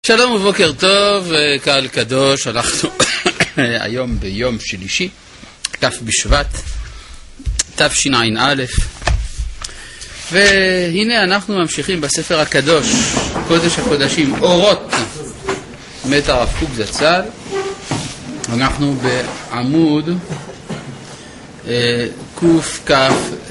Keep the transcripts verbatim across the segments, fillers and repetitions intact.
שלום ובוקר טוב, קהל קדוש, אנחנו היום ביום שלישי, כ' בשבט, תשע"א, והנה אנחנו ממשיכים בספר הקדוש, קודש הקודשים, אורות, מת הרב קוק זצ"ל. אנחנו בעמוד קכ"ה.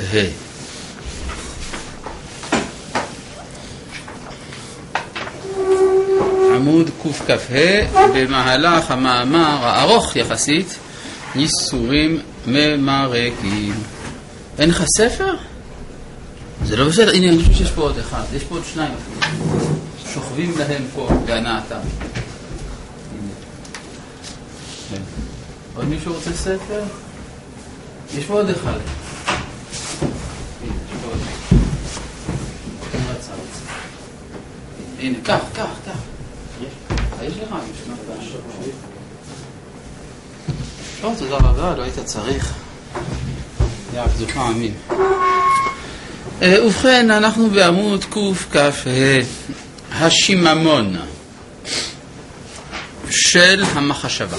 עמוד קכ"ה, במהלך המאמר הארוך יחסית, ניסורים ממרקים. אין לך ספר? זה לא בסדר. הנה, אני חושב שיש פה עוד אחד, יש פה עוד שניים שוכבים להם פה בהנאתם. עוד מישהו רוצה ספר? יש פה עוד אחד. הנה, כך, כך, כך. יש לך, יש לך. לא, תודה רבה, לא היית צריך. יא, קדושה, אמין. ובכן, אנחנו בעמוד קכ"ה, השיממון של המחשבה.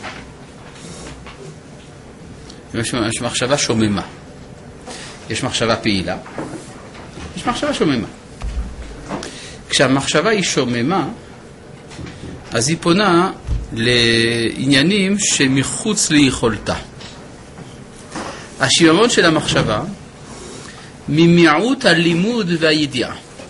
יש מחשבה שוממה. יש מחשבה פעילה. יש מחשבה שוממה. כשהמחשבה היא שוממה, אז היא פונה לעניינים שמחוץ ליכולתה. השיממון של המחשבה ממיעוט הלימוד והידיעה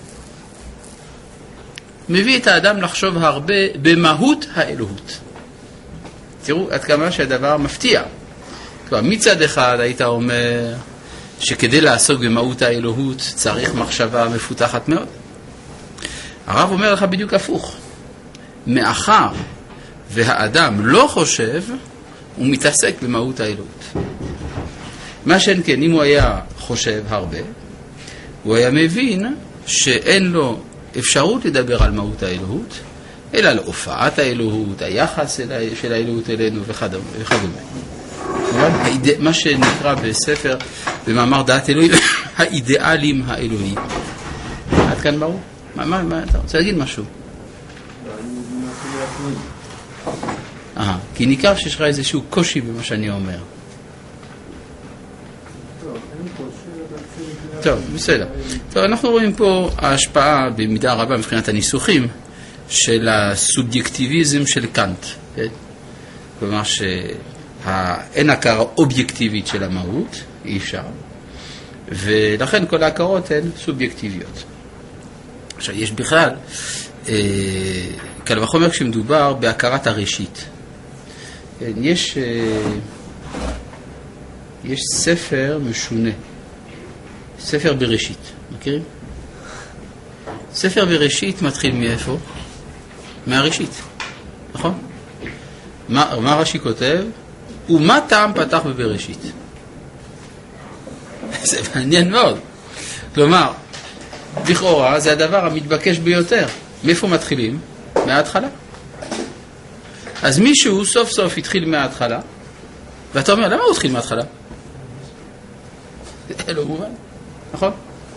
מביא את האדם לחשוב הרבה במהות האלוהות. תראו עד כמה שהדבר מפתיע. כבר מצד אחד היית אומר שכדי לעסוק במהות האלוהות צריך מחשבה מפותחת מאוד. הרב אומר לך בדיוק הפוך. מאחר והאדם לא חושב, הוא מתעסק במהות האלוהות. מה שאין כן, אם הוא היה חושב הרבה, הוא היה מבין שאין לו אפשרות לדבר על מהות האלוהות, אלא על הופעת האלוהות, היחס של האלוהות אלינו וכדומה. מה שנקרא בספר, במאמר דעת אלוהים, האידיאלים האלוהיים. עד כאן ברור? מה, מה, מה, אתה רוצה להגיד משהו? אה, כי ניכר שיש לך איזשהו קושי במה שאני אומר. טוב, בסדר. טוב, אנחנו רואים פה ההשפעה במידה רבה מבחינת הניסוחים של הסובייקטיביזם של קאנט. כלומר שאין הכרה אובייקטיבית של המהות, אי אפשר. ולכן כל ההכרות הן סובייקטיביות. עכשיו, יש בכלל, אה, קל וחומר כשמדובר בהכרת הראשית. יש, אה, יש ספר משונה, ספר בראשית, מכירים? ספר בראשית מתחיל מאיפה? מהראשית, נכון? מה, מה רש"י כותב? ומה טעם פתח בבראשית? זה מעניין מאוד. כלומר, לכאורה זה הדבר המתבקש ביותר. מאיפה מתחילים? מההתחלה. אז מישהו סוף סוף התחיל מההתחלה, ואתה אומר, למה הוא התחיל מההתחלה? זה לא מובן, נכון?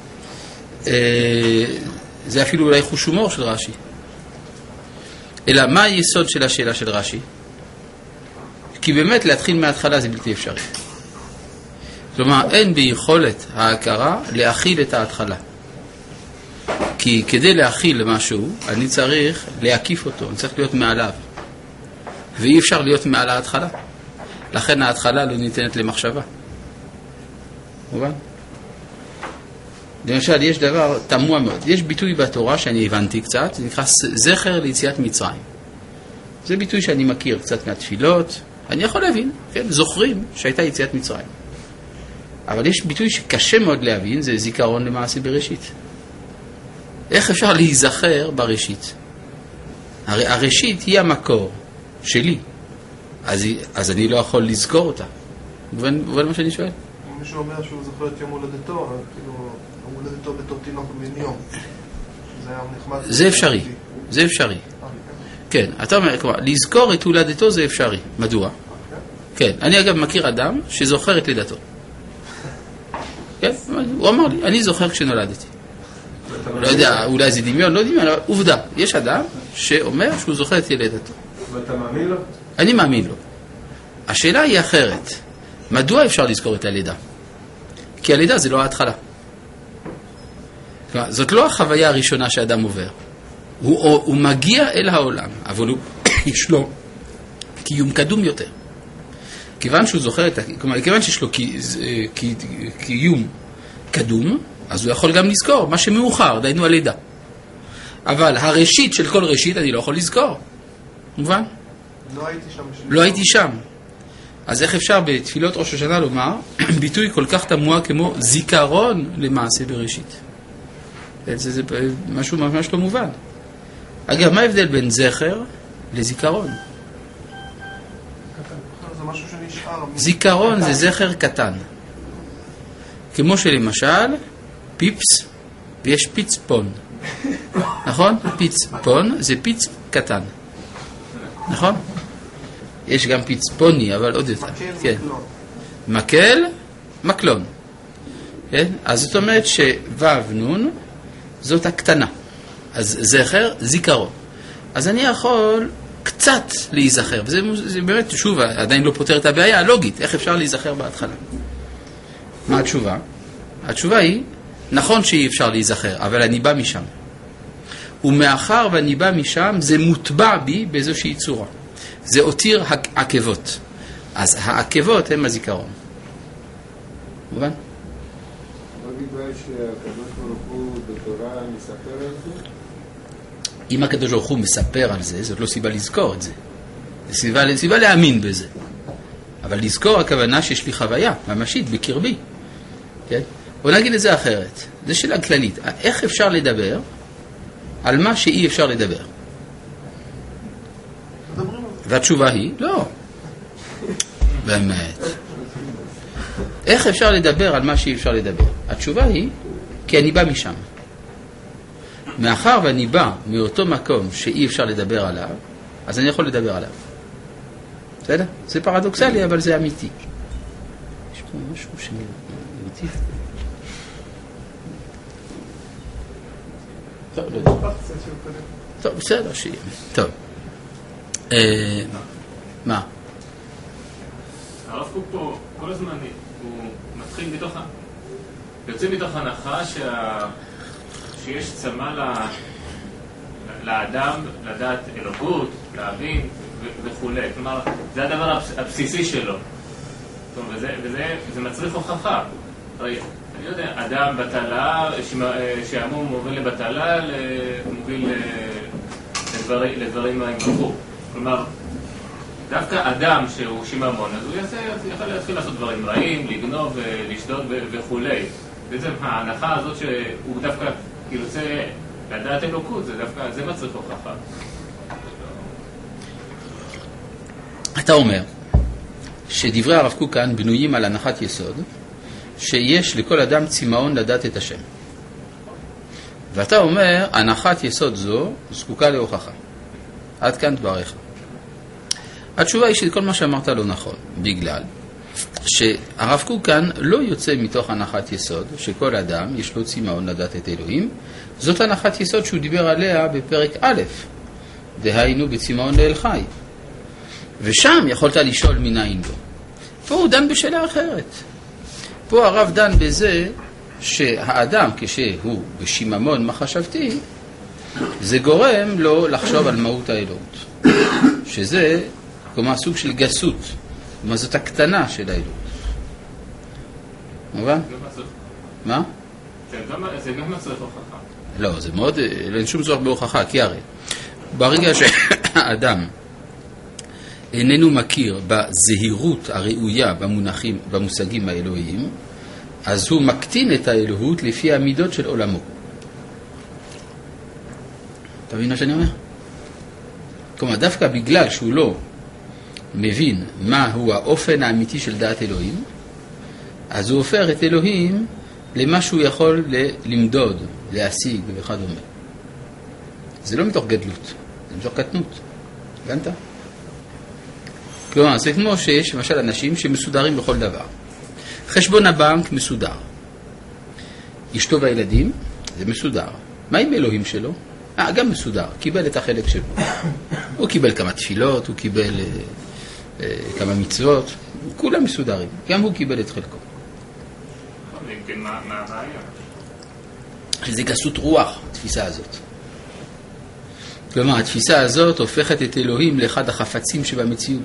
זה אפילו אולי חוש הומור של רש"י. אלא מה היסוד של השאלה של רש"י? כי באמת להתחיל מההתחלה זה בלתי אפשרי. כלומר, אין ביכולת ההכרה להכיל את ההתחלה. כי כדי להכיל משהו, אני צריך להקיף אותו, אני צריך להיות מעליו. ואי אפשר להיות מעל ההתחלה. לכן ההתחלה לא ניתנת למחשבה. מובן? למשל, יש דבר תמוה מאוד. יש ביטוי בתורה שאני הבנתי קצת, זה נקרא זכר ליציאת מצרים. זה ביטוי שאני מכיר קצת מהתפילות. אני יכול להבין, כן? זוכרים שהייתה יציאת מצרים. אבל יש ביטוי שקשה מאוד להבין, זה זיכרון למעשה בראשית. איך אפשר להיזכר בראשית? הרי הראשית היא המקור שלי, אז, אז אני לא יכול לזכור אותה. מובן מה שאני שואל? מישהו אומר שהוא זוכר את יום הולדתו, כאילו, יום הולדתו בתור תינוק בן יום. זה היה נחמד. זה אפשרי, זה אפשרי. כן, אתה אומר, כלומר, לזכור את הולדתו זה אפשרי. מדוע? כן, אני אגב מכיר אדם שזוכר את לידתו. כן, הוא אמר לי, אני זוכר כשנולדתי. לא יודע, אולי זה דמיון, לא דמיון, אבל עובדה. יש אדם שאומר שהוא זוכר את ילדתו. ואתה מאמין לו? אני מאמין לו. השאלה היא אחרת. מדוע אפשר לזכור את הלידה? כי הלידה זה לא ההתחלה. זאת לא החוויה הראשונה שאדם עובר. הוא, הוא מגיע אל העולם, אבל הוא יש לו קיום קדום יותר. כיוון שהוא זוכר את, כלומר, כיוון שיש לו קי, קי, קיום קדום, אז הוא יכול גם לזכור מה שמאוחר, דיינו הלידה. אבל הראשית של כל ראשית אני לא יכול לזכור. מובן? לא הייתי שם. לא הייתי שם. אז איך אפשר בתפילות ראש השנה לומר ביטוי כל כך תמוה כמו זיכרון למעשה בראשית? זה, זה משהו ממש לא מובן. אגב, מה ההבדל בין זכר לזיכרון? זה משהו שנשאר. זיכרון זה זכר קטן. כמו שלמשל, פיפס ויש פיצפון. נכון? פיצפון זה פיץ קטן. נכון? יש גם פיצפוני, אבל עוד יותר. מקל, כן. מקלון. מקל, מקלון. כן? אז זאת אומרת שוו נון זאת הקטנה. אז זכר, זיכרון. אז אני יכול קצת להיזכר, וזה זה באמת, שוב, עדיין לא פותר את הבעיה הלוגית, איך אפשר להיזכר בהתחלה. מה התשובה? התשובה היא, נכון שאי אפשר להיזכר, אבל אני בא משם. ומאחר ואני בא משם, זה מוטבע בי באיזושהי צורה. זה אותיר עקבות. אז העקבות הם הזיכרון. מובן? לא בגלל שהקדוש ברוך הוא בתורה מספר על זה? אם הקדוש ברוך הוא מספר על זה, זאת לא סיבה לזכור את זה. זה סיבה, סיבה להאמין בזה. אבל לזכור הכוונה שיש לי חוויה ממשית בקרבי. כן? בוא נגיד את זה אחרת. זה שאלה כללית. איך אפשר לדבר על מה שאי אפשר לדבר? והתשובה היא, לא. באמת. איך אפשר לדבר על מה שאי אפשר לדבר? התשובה היא, כי אני בא משם. מאחר ואני בא מאותו מקום שאי אפשר לדבר עליו, אז אני יכול לדבר עליו. בסדר? זה פרדוקסלי, אבל זה אמיתי. יש פה משהו שאמיתי. טוב, לא יודע. טוב, בסדר, שיהיה. טוב. מה? הרב קוק פה כל הזמן הוא מתחיל מתוך יוצא מתוך הנחה שיש צמא לאדם לדעת אלוקות, להבין וכו'. כלומר, זה הדבר הבסיסי שלו. וזה מצריך הוכחה. הרי, אני יודע, אדם בטלה, שעמום מוביל לבטלה, מוביל לדברים עם בחור. כלומר, דווקא אדם שהוא שיממון, אז הוא יעשה, יכול להתחיל לעשות דברים רעים, לגנוב, לשדוד וכו'. בעצם ההנחה הזאת שהוא דווקא ירצה לדעת אלוקות, זה דווקא, זה מצריך הוכחה. אתה אומר שדברי הרב קוק כאן בנויים על הנחת יסוד, שיש לכל אדם צמאון לדעת את השם. ואתה אומר, הנחת יסוד זו זקוקה להוכחה. עד כאן דבריך. התשובה היא שכל מה שאמרת לא נכון, בגלל שהרב קוק כאן לא יוצא מתוך הנחת יסוד שכל אדם יש לו צמאון לדעת את אלוהים. זאת הנחת יסוד שהוא דיבר עליה בפרק א', דהיינו בצמאון לאל חי. ושם יכולת לשאול מניין בו. פה הוא דן בשאלה אחרת. פה הרב דן בזה שהאדם כשהוא בשיממון מחשבתי, זה גורם לו לחשוב על מהות האלוהות. שזה כמו סוג של גסות. כלומר זאת הקטנה של האלוהות. מובן? מה? זה גם מצריך הוכחה. לא, זה מאוד, אין שום צורך בהוכחה, כי הרי ברגע שהאדם איננו מכיר בזהירות הראויה במונחים, במושגים האלוהיים, אז הוא מקטין את האלוהות לפי המידות של עולמו. אתה מבין מה שאני אומר? כלומר, דווקא בגלל שהוא לא מבין מהו האופן האמיתי של דעת אלוהים, אז הוא הופך את אלוהים למה שהוא יכול למדוד, להשיג וכדומה. זה לא מתוך גדלות, זה מתוך קטנות. הבנת? כלומר, זה כמו שיש למשל אנשים שמסודרים בכל דבר. חשבון הבנק מסודר. אשתו והילדים, זה מסודר. מה עם אלוהים שלו? אה, גם מסודר, קיבל את החלק שלו. הוא קיבל כמה תפילות, הוא קיבל אה, אה, כמה מצוות, כולם מסודרים, גם הוא קיבל את חלקו. מה הבעיה? שזה גסות רוח, התפיסה הזאת. כלומר, התפיסה הזאת הופכת את אלוהים לאחד החפצים שבמציאות.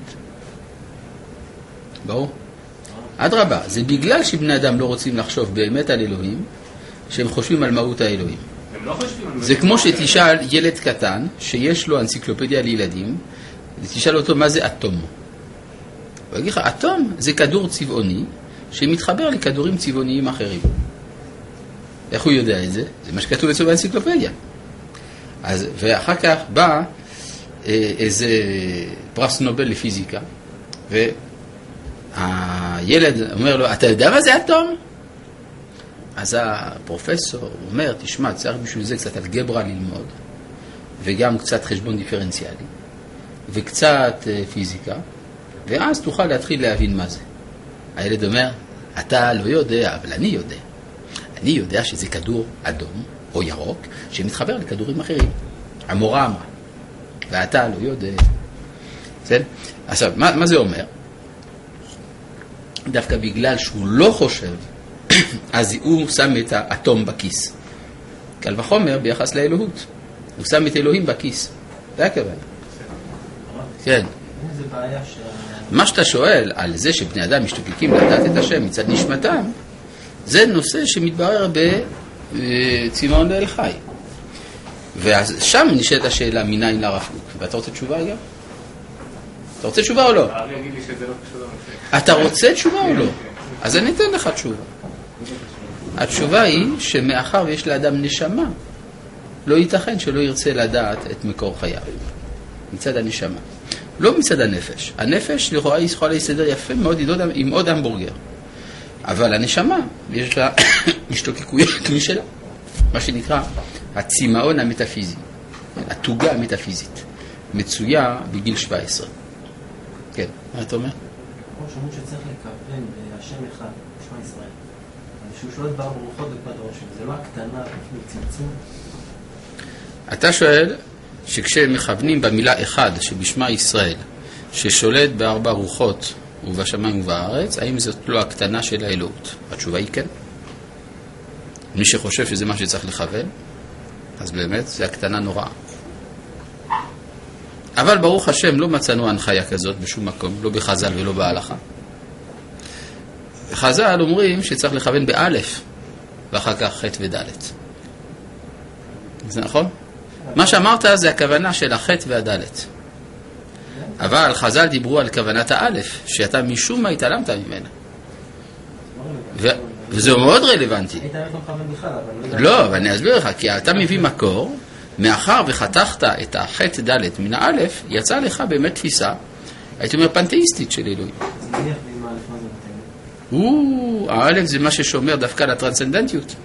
ברור? אדרבה, זה בגלל שבני אדם לא רוצים לחשוב באמת על אלוהים, שהם חושבים על מהות האלוהים. הם לא חושבים על... זה כמו שתשאל ילד קטן, שיש לו אנציקלופדיה לילדים, ותשאל אותו מה זה אטום. הוא יגיד לך, אטום זה כדור צבעוני, שמתחבר לכדורים צבעוניים אחרים. איך הוא יודע את זה? זה מה שכתוב אצלו באנציקלופדיה. אז, ואחר כך בא אה, איזה פרס נובל לפיזיקה, והילד אומר לו, אתה יודע מה זה אטום? אז הפרופסור אומר, תשמע, צריך בשביל זה קצת אלגברה ללמוד, וגם קצת חשבון דיפרנציאלי, וקצת אה, פיזיקה, ואז תוכל להתחיל להבין מה זה. הילד אומר, אתה לא יודע, אבל אני יודע. אני יודע שזה כדור אדום או ירוק שמתחבר לכדורים אחרים. המורה אמרה, ואתה לא יודע. בסדר? עכשיו, מה, מה זה אומר? דווקא בגלל שהוא לא חושב, אז הוא שם את האטום בכיס. קל וחומר ביחס לאלוהות. הוא שם את אלוהים בכיס. זה הכוונה. כן. זה בעיה ש... מה שאתה שואל על זה שבני אדם משתוקקים לדעת את השם מצד נשמתם, זה נושא שמתברר בצמאון לאל חי. ושם נשאלת השאלה מניין לרב קוק. ואתה רוצה תשובה גם? אתה רוצה תשובה או לא? הרב יגיד לי שזה לא קשור לנושא. אתה רוצה תשובה או לא? אז אני אתן לך תשובה. התשובה היא שמאחר ויש לאדם נשמה, לא ייתכן שלא ירצה לדעת את מקור חייו. מצד הנשמה. לא מצד הנפש. הנפש לכאורה יכולה להסתדר יפה מאוד עם עוד המבורגר. אבל הנשמה, יש לה משתוקקויות משלה. מה שנקרא הצמאון המטאפיזי. התוגה המטאפיזית. מצויה בגיל שבע עשרה. כן, מה אתה אומר? כמו שאומרים שצריך לכוון בהשם אחד, בשמה ישראל. אז שהוא שולט בה ברוחות בקמת הרושם. זה לא הקטנה, אפילו צמצום. אתה שואל שכשמכוונים במילה אחד שבשמה ישראל, ששולט בארבע רוחות ובשמיים ובארץ, האם זאת לא הקטנה של האלוהות? התשובה היא כן. מי שחושב שזה מה שצריך לכוון, אז באמת זה הקטנה נוראה. אבל ברוך השם לא מצאנו הנחיה כזאת בשום מקום, לא בחז"ל ולא בהלכה. חז"ל אומרים שצריך לכוון באלף, ואחר כך ח' וד'. זה נכון? מה שאמרת זה הכוונה של החטא והדלת. אבל חז"ל דיברו על כוונת האלף, שאתה משום מה התעלמת ממנה. וזה מאוד רלוונטי. לא, אבל אני אסביר לך, כי אתה מביא מקור, מאחר וחתכת את החטא דלת מן האלף, יצא לך באמת תפיסה, הייתי אומר פנתאיסטית של אלוהים. האלף זה מה ששומר דווקא לטרנסצנדנטיות.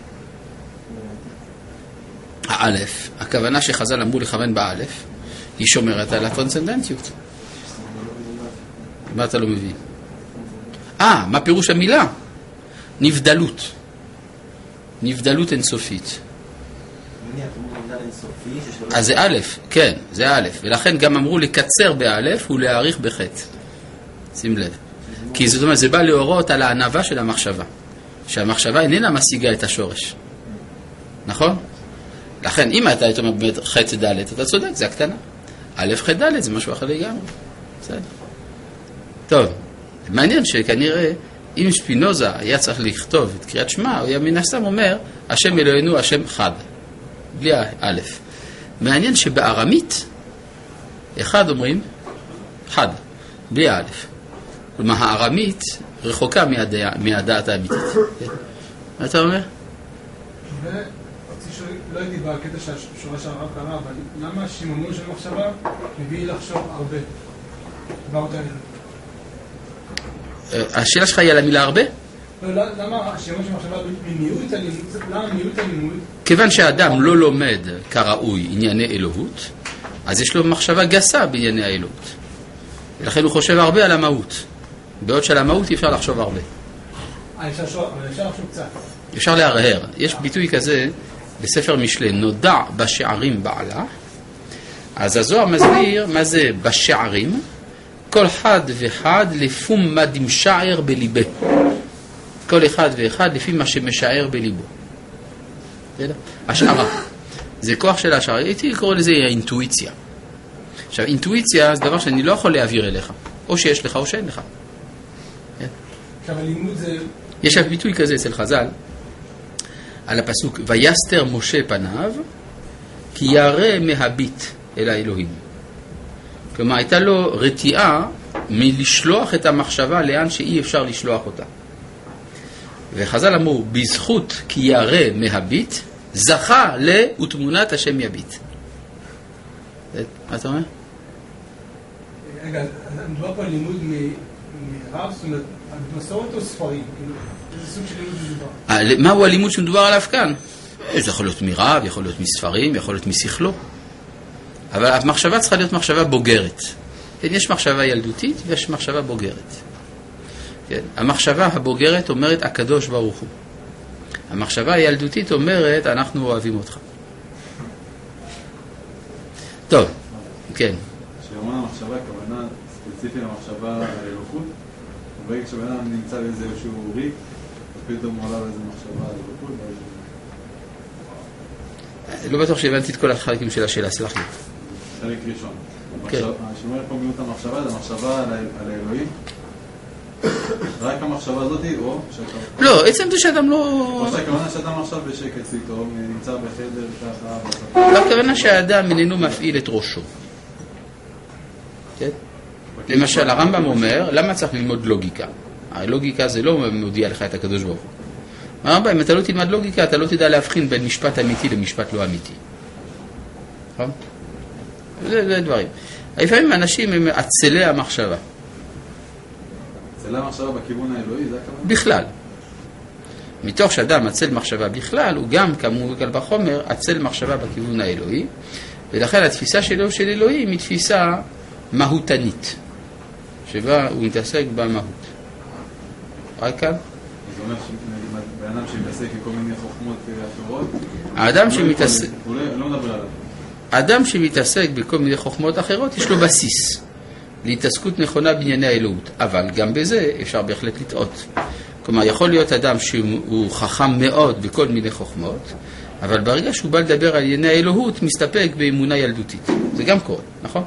האלף, הכוונה שחז"ל אמרו לכוון באלף, היא שומרת על הטרנסצנדנטיות. מה אתה לא מבין? אה, מה פירוש המילה? נבדלות. נבדלות אינסופית. אז זה א', כן, זה א', ולכן גם אמרו לקצר באלף ולהאריך בחטא. שים לב. כי זאת אומרת, זה בא להורות על הענבה של המחשבה. שהמחשבה איננה משיגה את השורש. נכון? לכן, אם אתה היית אומר באמת חטא ד', אתה צודק, זה הקטנה. א' חטא ד' זה משהו אחר לגמרי. בסדר. טוב, מעניין שכנראה, אם שפינוזה היה צריך לכתוב את קריאת שמע, הוא היה מן הסתם אומר, השם אלוהינו, השם חד. בלי א'. מעניין שבארמית, אחד אומרים, חד. בלי א'. כלומר, הארמית רחוקה מהדעת האמיתית. מה אתה אומר? לא הייתי בקטע של שורש הרב קרא, אבל למה השיממון של מחשבה מביא לחשוב הרבה? השאלה שלך היא על המילה הרבה? לא, למה השיממון של מחשבה ממיעוט הלימוד? למה מיעוט הלימוד? כיוון שהאדם לא לומד כראוי ענייני אלוהות, אז יש לו מחשבה גסה בענייני האלוהות. ולכן הוא חושב הרבה על המהות. בעוד שעל המהות אפשר לחשוב הרבה. אפשר לחשוב קצת. אפשר להרהר. יש ביטוי כזה בספר משלי, נודע בשערים בעלה, אז הזוהר מסביר מה זה בשערים, כל אחד ואחד לפום מה דמשער בליבה. כל אחד ואחד לפי מה שמשער בליבו. השערה. זה כוח של השערה. הייתי קורא לזה אינטואיציה. עכשיו, אינטואיציה זה דבר שאני לא יכול להעביר אליך. או שיש לך או שאין לך. עכשיו, הלימוד זה... יש ביטוי כזה אצל חז"ל, על הפסוק, ויסתר משה פניו, כי ירא מהביט אל האלוהים. כלומר, הייתה לו רתיעה מלשלוח את המחשבה לאן שאי אפשר לשלוח אותה. וחז"ל אמרו, בזכות כי ירא מהביט, זכה לתמונת השם יביט. מה אתה אומר? רגע, מדובר פה על לימוד מרב, זאת אומרת, מסורת או ספרים? איזה סוג של לימוד מדובר? מהו הלימוד שמדובר עליו כאן? זה יכול להיות מרב, יכול להיות מספרים, יכול להיות משכלו. אבל המחשבה צריכה להיות מחשבה בוגרת. יש מחשבה ילדותית ויש מחשבה בוגרת. כן? המחשבה הבוגרת אומרת הקדוש ברוך הוא. המחשבה הילדותית אומרת אנחנו אוהבים אותך. טוב, כן. כשאמרנו המחשבה, הכוונה ספציפית למחשבה על אלוהות, וברגע שבן אדם נמצא באיזה איזשהו ריק, ופתאום הוא עולה באיזה מחשבה על אלוהות. לא בטוח שהבנתי את כל החלקים של השאלה, סלח לי. חלק ראשון. שאומר פה מיעוט המחשבה, זה המחשבה על האלוהים. רק המחשבה הזאת, או שאתה... לא, עצם זה שאדם לא... או שהכוונה שאדם עכשיו בשקט סיטו, נמצא בחדר ככה... לא, הכוונה שהאדם איננו מפעיל את ראשו. כן? למשל, הרמב"ם אומר, למה צריך ללמוד לוגיקה? הלוגיקה זה לא מודיע לך את הקדוש ברוך הוא. הרמב"ם, אם אתה לא תלמד לוגיקה, אתה לא תדע להבחין בין משפט אמיתי למשפט לא אמיתי. נכון? זה, זה דברים. לפעמים אנשים הם עצלי המחשבה. עצלי המחשבה בכיוון האלוהי, זה הכוונה? בכלל. מתוך שאדם עצל מחשבה בכלל, הוא גם, כמו קל וחומר, עצל מחשבה בכיוון האלוהי, ולכן התפיסה שלו של אלוהים היא תפיסה מהותנית, שבה הוא מתעסק במהות. רק כאן? זה אומר שבאדם שמתעסק עם כל מיני חוכמות אחרות, האדם שמתעסק... הוא לא מדבר עליו. האדם שמתעסק בכל מיני חוכמות אחרות, יש לו בסיס להתעסקות נכונה בענייני האלוהות. אבל גם בזה אפשר בהחלט לטעות. כלומר, יכול להיות אדם שהוא חכם מאוד בכל מיני חוכמות, אבל ברגע שהוא בא לדבר על ענייני האלוהות, מסתפק באמונה ילדותית. זה גם קורה, נכון?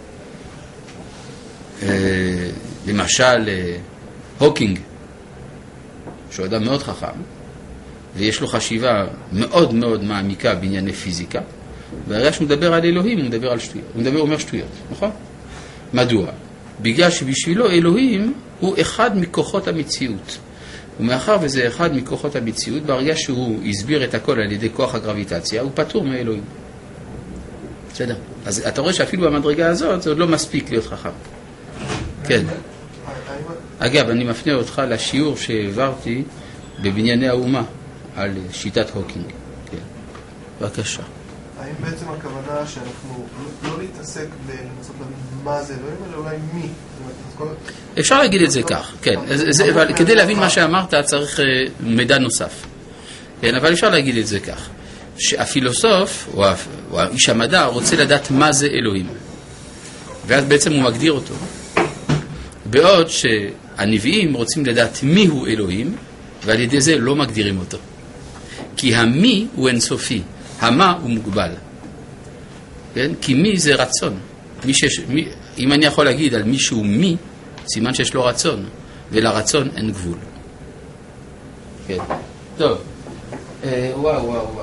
למשל, הוקינג, שהוא אדם מאוד חכם, ויש לו חשיבה מאוד מאוד מעמיקה בענייני פיזיקה, והרגע שהוא מדבר על אלוהים, הוא מדבר על שטויות. הוא מדבר, אומר שטויות, נכון? מדוע? בגלל שבשבילו אלוהים הוא אחד מכוחות המציאות. ומאחר וזה אחד מכוחות המציאות, ברגע שהוא הסביר את הכל על ידי כוח הגרביטציה, הוא פטור מאלוהים. בסדר? אז אתה רואה שאפילו במדרגה הזאת, זה עוד לא מספיק להיות חכם. כן. אגב, אני מפנה אותך לשיעור שהעברתי בבנייני האומה על שיטת הוקינג. כן. בבקשה. האם בעצם הכוונה שאנחנו לא להתעסק בלנסות מה זה אלוהים, אלא אולי מי? אפשר להגיד את זה כך, כן. אבל כדי להבין מה שאמרת צריך מידע נוסף. כן, אבל אפשר להגיד את זה כך. שהפילוסוף, או איש המדע, רוצה לדעת מה זה אלוהים. ואז בעצם הוא מגדיר אותו. בעוד שהנביאים רוצים לדעת מי הוא אלוהים, ועל ידי זה לא מגדירים אותו. כי המי הוא אינסופי, המה הוא מוגבל. כן? כי מי זה רצון. מי שיש, מי, אם אני יכול להגיד על מישהו מי, סימן שיש לו רצון, ולרצון אין גבול. כן. טוב. אה, וואו, וואו, וואו.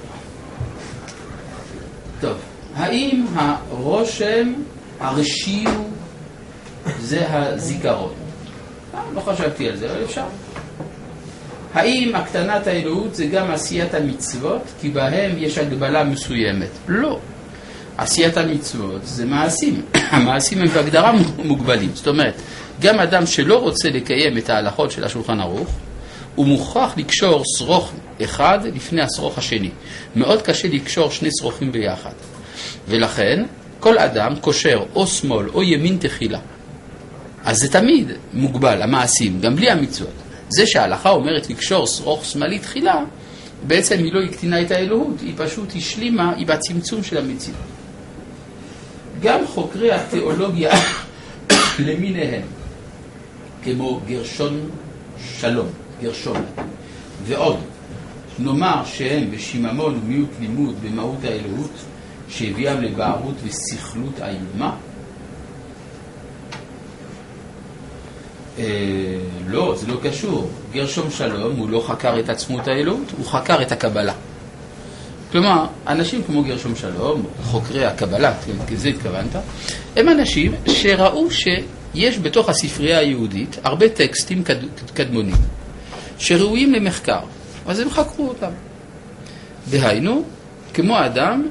טוב. האם הרושם הרשי זה הזיכרון? לא חשבתי על זה, אבל אפשר. האם הקטנת האלוהות זה גם עשיית המצוות, כי בהם יש הגבלה מסוימת? לא. עשיית המצוות זה מעשים. המעשים הם בהגדרה מוגבלים. זאת אומרת, גם אדם שלא רוצה לקיים את ההלכות של השולחן ערוך, הוא מוכרח לקשור שרוך אחד לפני השרוך השני. מאוד קשה לקשור שני שרוכים ביחד. ולכן, כל אדם קושר או שמאל או ימין תחילה. אז זה תמיד מוגבל, המעשים, גם בלי המצוות. זה שההלכה אומרת לקשור שרוך שמאלי תחילה, בעצם היא לא הקטינה את האלוהות, היא פשוט השלימה עם הצמצום של המציאות. גם חוקרי התיאולוגיה למיניהם, כמו גרשון שלום, גרשון, ועוד, נאמר שהם בשיממון ומיעוט לימוד במהות האלוהות, שהביאם לבערות וסכלות איומה? אה, לא, זה לא קשור. גרשום שלום הוא לא חקר את עצמות האלוהות, הוא חקר את הקבלה. כלומר, אנשים כמו גרשום שלום, חוקרי הקבלה, כזה התכוונת, הם אנשים שראו שיש בתוך הספרייה היהודית הרבה טקסטים קד... קדמונים שראויים למחקר, אז הם חקרו אותם. דהיינו, כמו אדם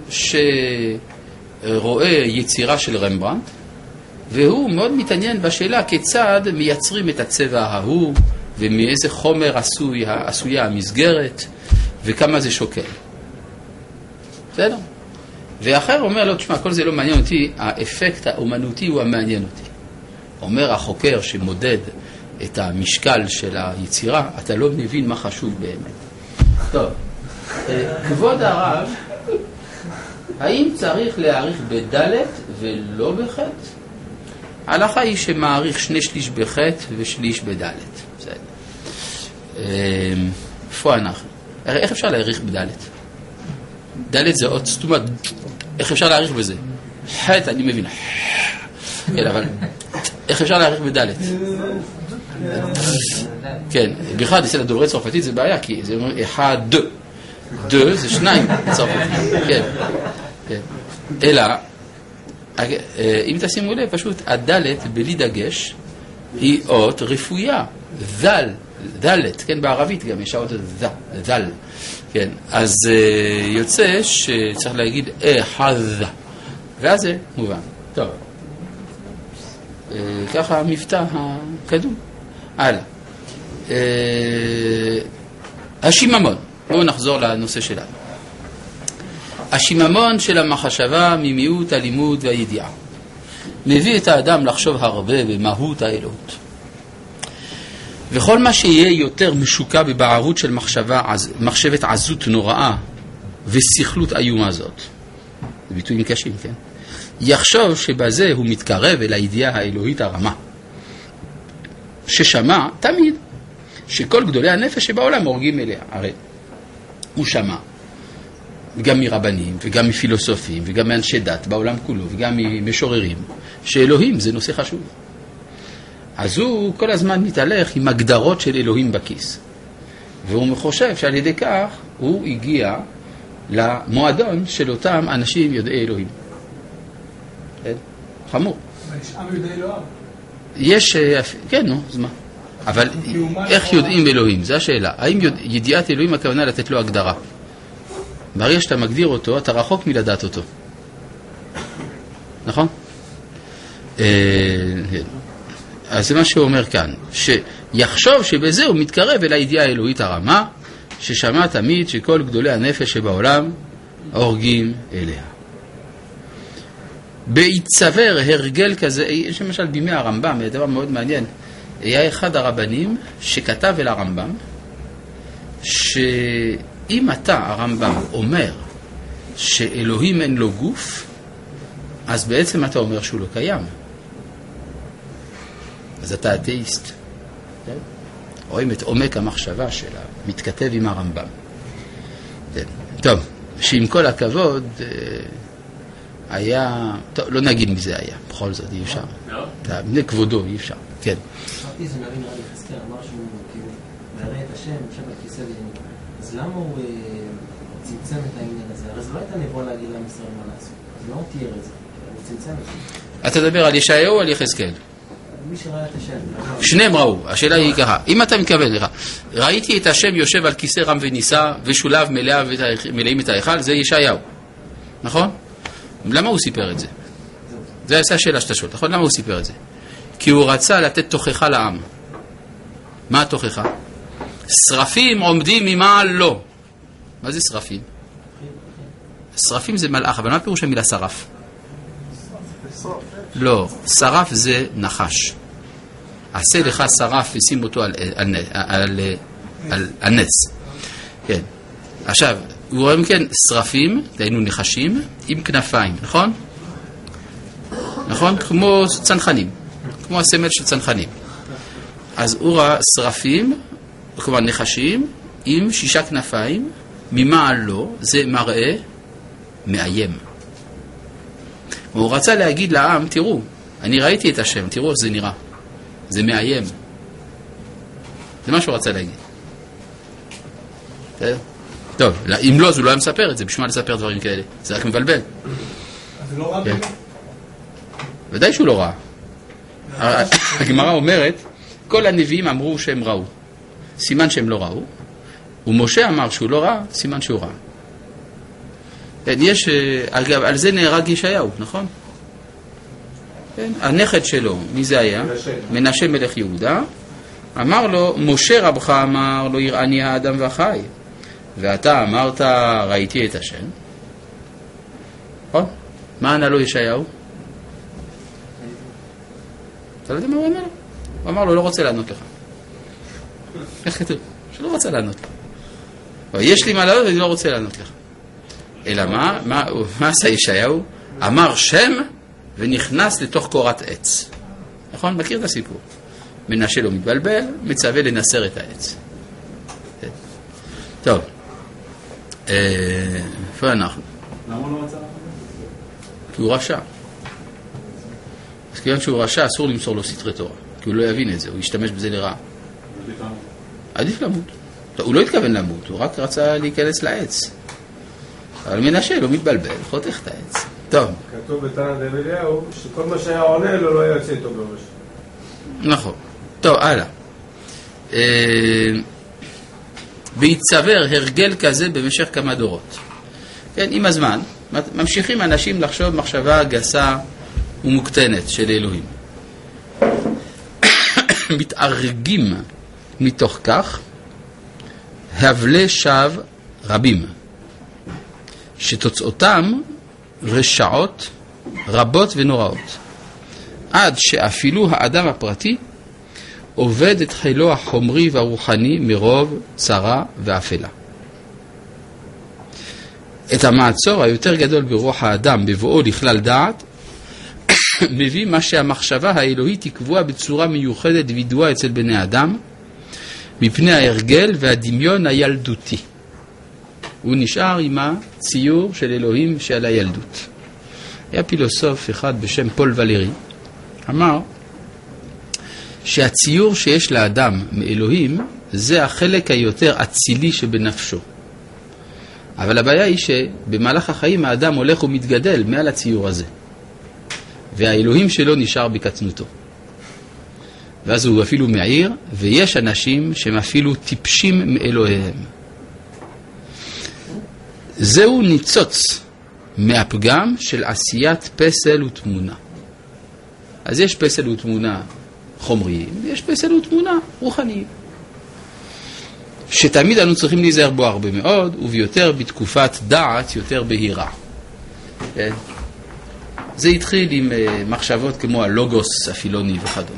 שרואה יצירה של רמברנט, והוא מאוד מתעניין בשאלה כיצד מייצרים את הצבע ההוא, ומאיזה חומר עשוי, עשויה המסגרת, וכמה זה שוקל. בסדר? ואחר אומר לו, תשמע, כל זה לא מעניין אותי, האפקט האומנותי הוא המעניין אותי. אומר החוקר שמודד את המשקל של היצירה, אתה לא מבין מה חשוב באמת. טוב, כבוד הרב, האם צריך להעריך בדלת ולא בחטא? ההלכה היא שמעריך שני שליש בחטא ושליש בדלת. בסדר. איפה אנחנו? איך אפשר להעריך בדלת? דלת זה עוד סתומה. איך אפשר להעריך בזה? חטא, אני מבין. כן, אבל איך אפשר להעריך בדלת? כן, בכלל, אצל הדוברי צרפתית זה בעיה, כי זה אומר אחד, ד. ד זה שניים בצרפתית. כן, כן. אלא, אם תשימו לב, פשוט הדלת בלי דגש היא אות רפויה. זל, דלת, כן, בערבית גם יש אות זל, זל. כן, אז יוצא שצריך להגיד אחד, ואז זה מובן. טוב. ככה המבטא הקדום. הלאה. השיממון. בואו נחזור לנושא שלנו. השיממון של המחשבה ממיעוט הלימוד והידיעה מביא את האדם לחשוב הרבה במהות האלוהות. וכל מה שיהיה יותר משוקע בבערות של מחשבה, מחשבת עזות נוראה וסכלות איומה זאת. זה ביטויים קשים, כן? יחשוב שבזה הוא מתקרב אל הידיעה האלוהית הרמה. ששמע תמיד שכל גדולי הנפש שבעולם הורגים אליה. הרי הוא שמע גם מרבנים וגם מפילוסופים וגם מאנשי דת בעולם כולו וגם ממשוררים שאלוהים זה נושא חשוב. אז הוא כל הזמן מתהלך עם הגדרות של אלוהים בכיס. והוא חושב שעל ידי כך הוא הגיע למועדון של אותם אנשים יודעי אלוהים. חמור. אבל יש עם יודעי אלוהים. יש, כן, נו, אז מה? אבל איך יודעים אלוהים? זו השאלה. האם ידיעת אלוהים הכוונה לתת לו הגדרה? ברגע שאתה מגדיר אותו, אתה רחוק מלדעת אותו. נכון? אז זה מה שהוא אומר כאן, שיחשוב שבזה הוא מתקרב אל הידיעה האלוהית הרמה, ששמע תמיד שכל גדולי הנפש שבעולם הורגים אליה. בהצטבר הרגל כזה, יש למשל בימי הרמב"ם, זה דבר מאוד מעניין, היה אחד הרבנים שכתב אל הרמב"ם, שאם אתה, הרמב"ם, אומר שאלוהים אין לו גוף, אז בעצם אתה אומר שהוא לא קיים. אז אתה אתאיסט. כן? רואים את עומק המחשבה שלה, מתכתב עם הרמב"ם. כן. טוב, שעם כל הכבוד, היה, טוב, לא נגיד מי זה היה, בכל זאת אי אפשר. לא? בני כבודו אי אפשר, כן. חשבתי זה נביא נראה לי חזקאל, אמר שהוא כאילו, להראה את השם, שם בכיסא ויניו. אז למה הוא צמצם את העניין הזה? הרי זה לא הייתה נבוא להגיד לעם ישראל מה לעשות. אז לא הוא תיאר את זה, הוא צמצם את זה. אתה תדבר על ישעיהו או על יחזקאל? מי שראה את השם. שניהם ראו, השאלה היא ככה, אם אתה מתכוון לך, ראיתי את השם יושב על כיסא רם ונישא ושולב מלאים את ההיכל, זה ישעיהו, נכון? למה הוא סיפר את זה? זה הייתה השאלה שאתה שואל, נכון? למה הוא סיפר את זה? כי הוא רצה לתת תוכחה לעם. מה התוכחה? שרפים עומדים ממעל לא. מה זה שרפים? שרפים זה מלאך, אבל מה פירוש המילה שרף? לא, שרף זה נחש. עשה לך שרף ושים אותו על, על, על, על, על נס. כן. עכשיו, הוא רואה מכן שרפים, דהיינו נחשים, עם כנפיים, נכון? נכון? כמו צנחנים, כמו הסמל של צנחנים. אז הוא ראה שרפים, כלומר נחשים, עם שישה כנפיים, ממעל לו, זה מראה מאיים. הוא רצה להגיד לעם, תראו, אני ראיתי את השם, תראו איך זה נראה. זה מאיים. זה מה שהוא רצה להגיד. טוב, אם לא, אז הוא לא היה מספר את זה, בשביל מה לספר דברים כאלה? זה רק מבלבל. אז זה לא רע באמת? ודאי שהוא לא רע. הגמרא אומרת, כל הנביאים אמרו שהם ראו. סימן שהם לא ראו. ומשה אמר שהוא לא רע, סימן שהוא רע. יש, אגב, על זה נהרג ישעיהו, נכון? כן, הנכד שלו, מי זה היה? מנשה. מנשה מלך יהודה. אמר לו, משה רבך אמר, לא יראני האדם והחי. ואתה אמרת, ראיתי את השם. נכון? מה ענה לו ישעיהו? אתה לא יודע מה הוא ענה לו? הוא אמר לו, לא רוצה לענות לך. איך כתוב? שלא רוצה לענות לך. יש לי מה לענות, אני לא רוצה לענות לך. אלא מה? מה, מה עשה ישעיהו? אמר שם ונכנס לתוך קורת עץ. נכון? מכיר את הסיפור. מנשה לא מתבלבל, מצווה לנסר את העץ. טוב. איפה אנחנו? למה הוא לא רצה? כי הוא רשע. אז כיוון שהוא רשע, אסור למסור לו סתרי תורה. כי הוא לא יבין את זה, הוא ישתמש בזה לרעה. עדיף למות. עדיף למות. הוא לא התכוון למות, הוא רק רצה להיכנס לעץ. אבל מנשה לא מתבלבל, חותך את העץ. טוב. כתוב בתנא דאליהו שכל מה שהיה עונה לו לא היה יוצא איתו בראש. נכון. טוב, הלאה. והצטבר הרגל כזה במשך כמה דורות. כן, עם הזמן, ממשיכים אנשים לחשוב מחשבה גסה ומוקטנת של אלוהים. מתארגים מתוך כך הבלי שווא רבים, שתוצאותם רשעות רבות ונוראות, עד שאפילו האדם הפרטי עובד את חילו החומרי והרוחני מרוב צרה ואפלה. את המעצור היותר גדול ברוח האדם בבואו לכלל דעת מביא מה שהמחשבה האלוהית היא קבועה בצורה מיוחדת וידועה אצל בני אדם מפני ההרגל והדמיון הילדותי. הוא נשאר עם הציור של אלוהים שעל הילדות. היה פילוסוף אחד בשם פול ולרי, אמר שהציור שיש לאדם מאלוהים זה החלק היותר אצילי שבנפשו. אבל הבעיה היא שבמהלך החיים האדם הולך ומתגדל מעל הציור הזה. והאלוהים שלו נשאר בקטנותו. ואז הוא אפילו מעיר, ויש אנשים שהם אפילו טיפשים מאלוהיהם. זהו ניצוץ מהפגם של עשיית פסל ותמונה. אז יש פסל ותמונה חומריים, ויש פסל ותמונה רוחניים. שתמיד אנו צריכים להיזהר בו הרבה מאוד, וביותר בתקופת דעת יותר בהירה. כן? זה התחיל עם uh, מחשבות כמו הלוגוס הפילוני וכדומה.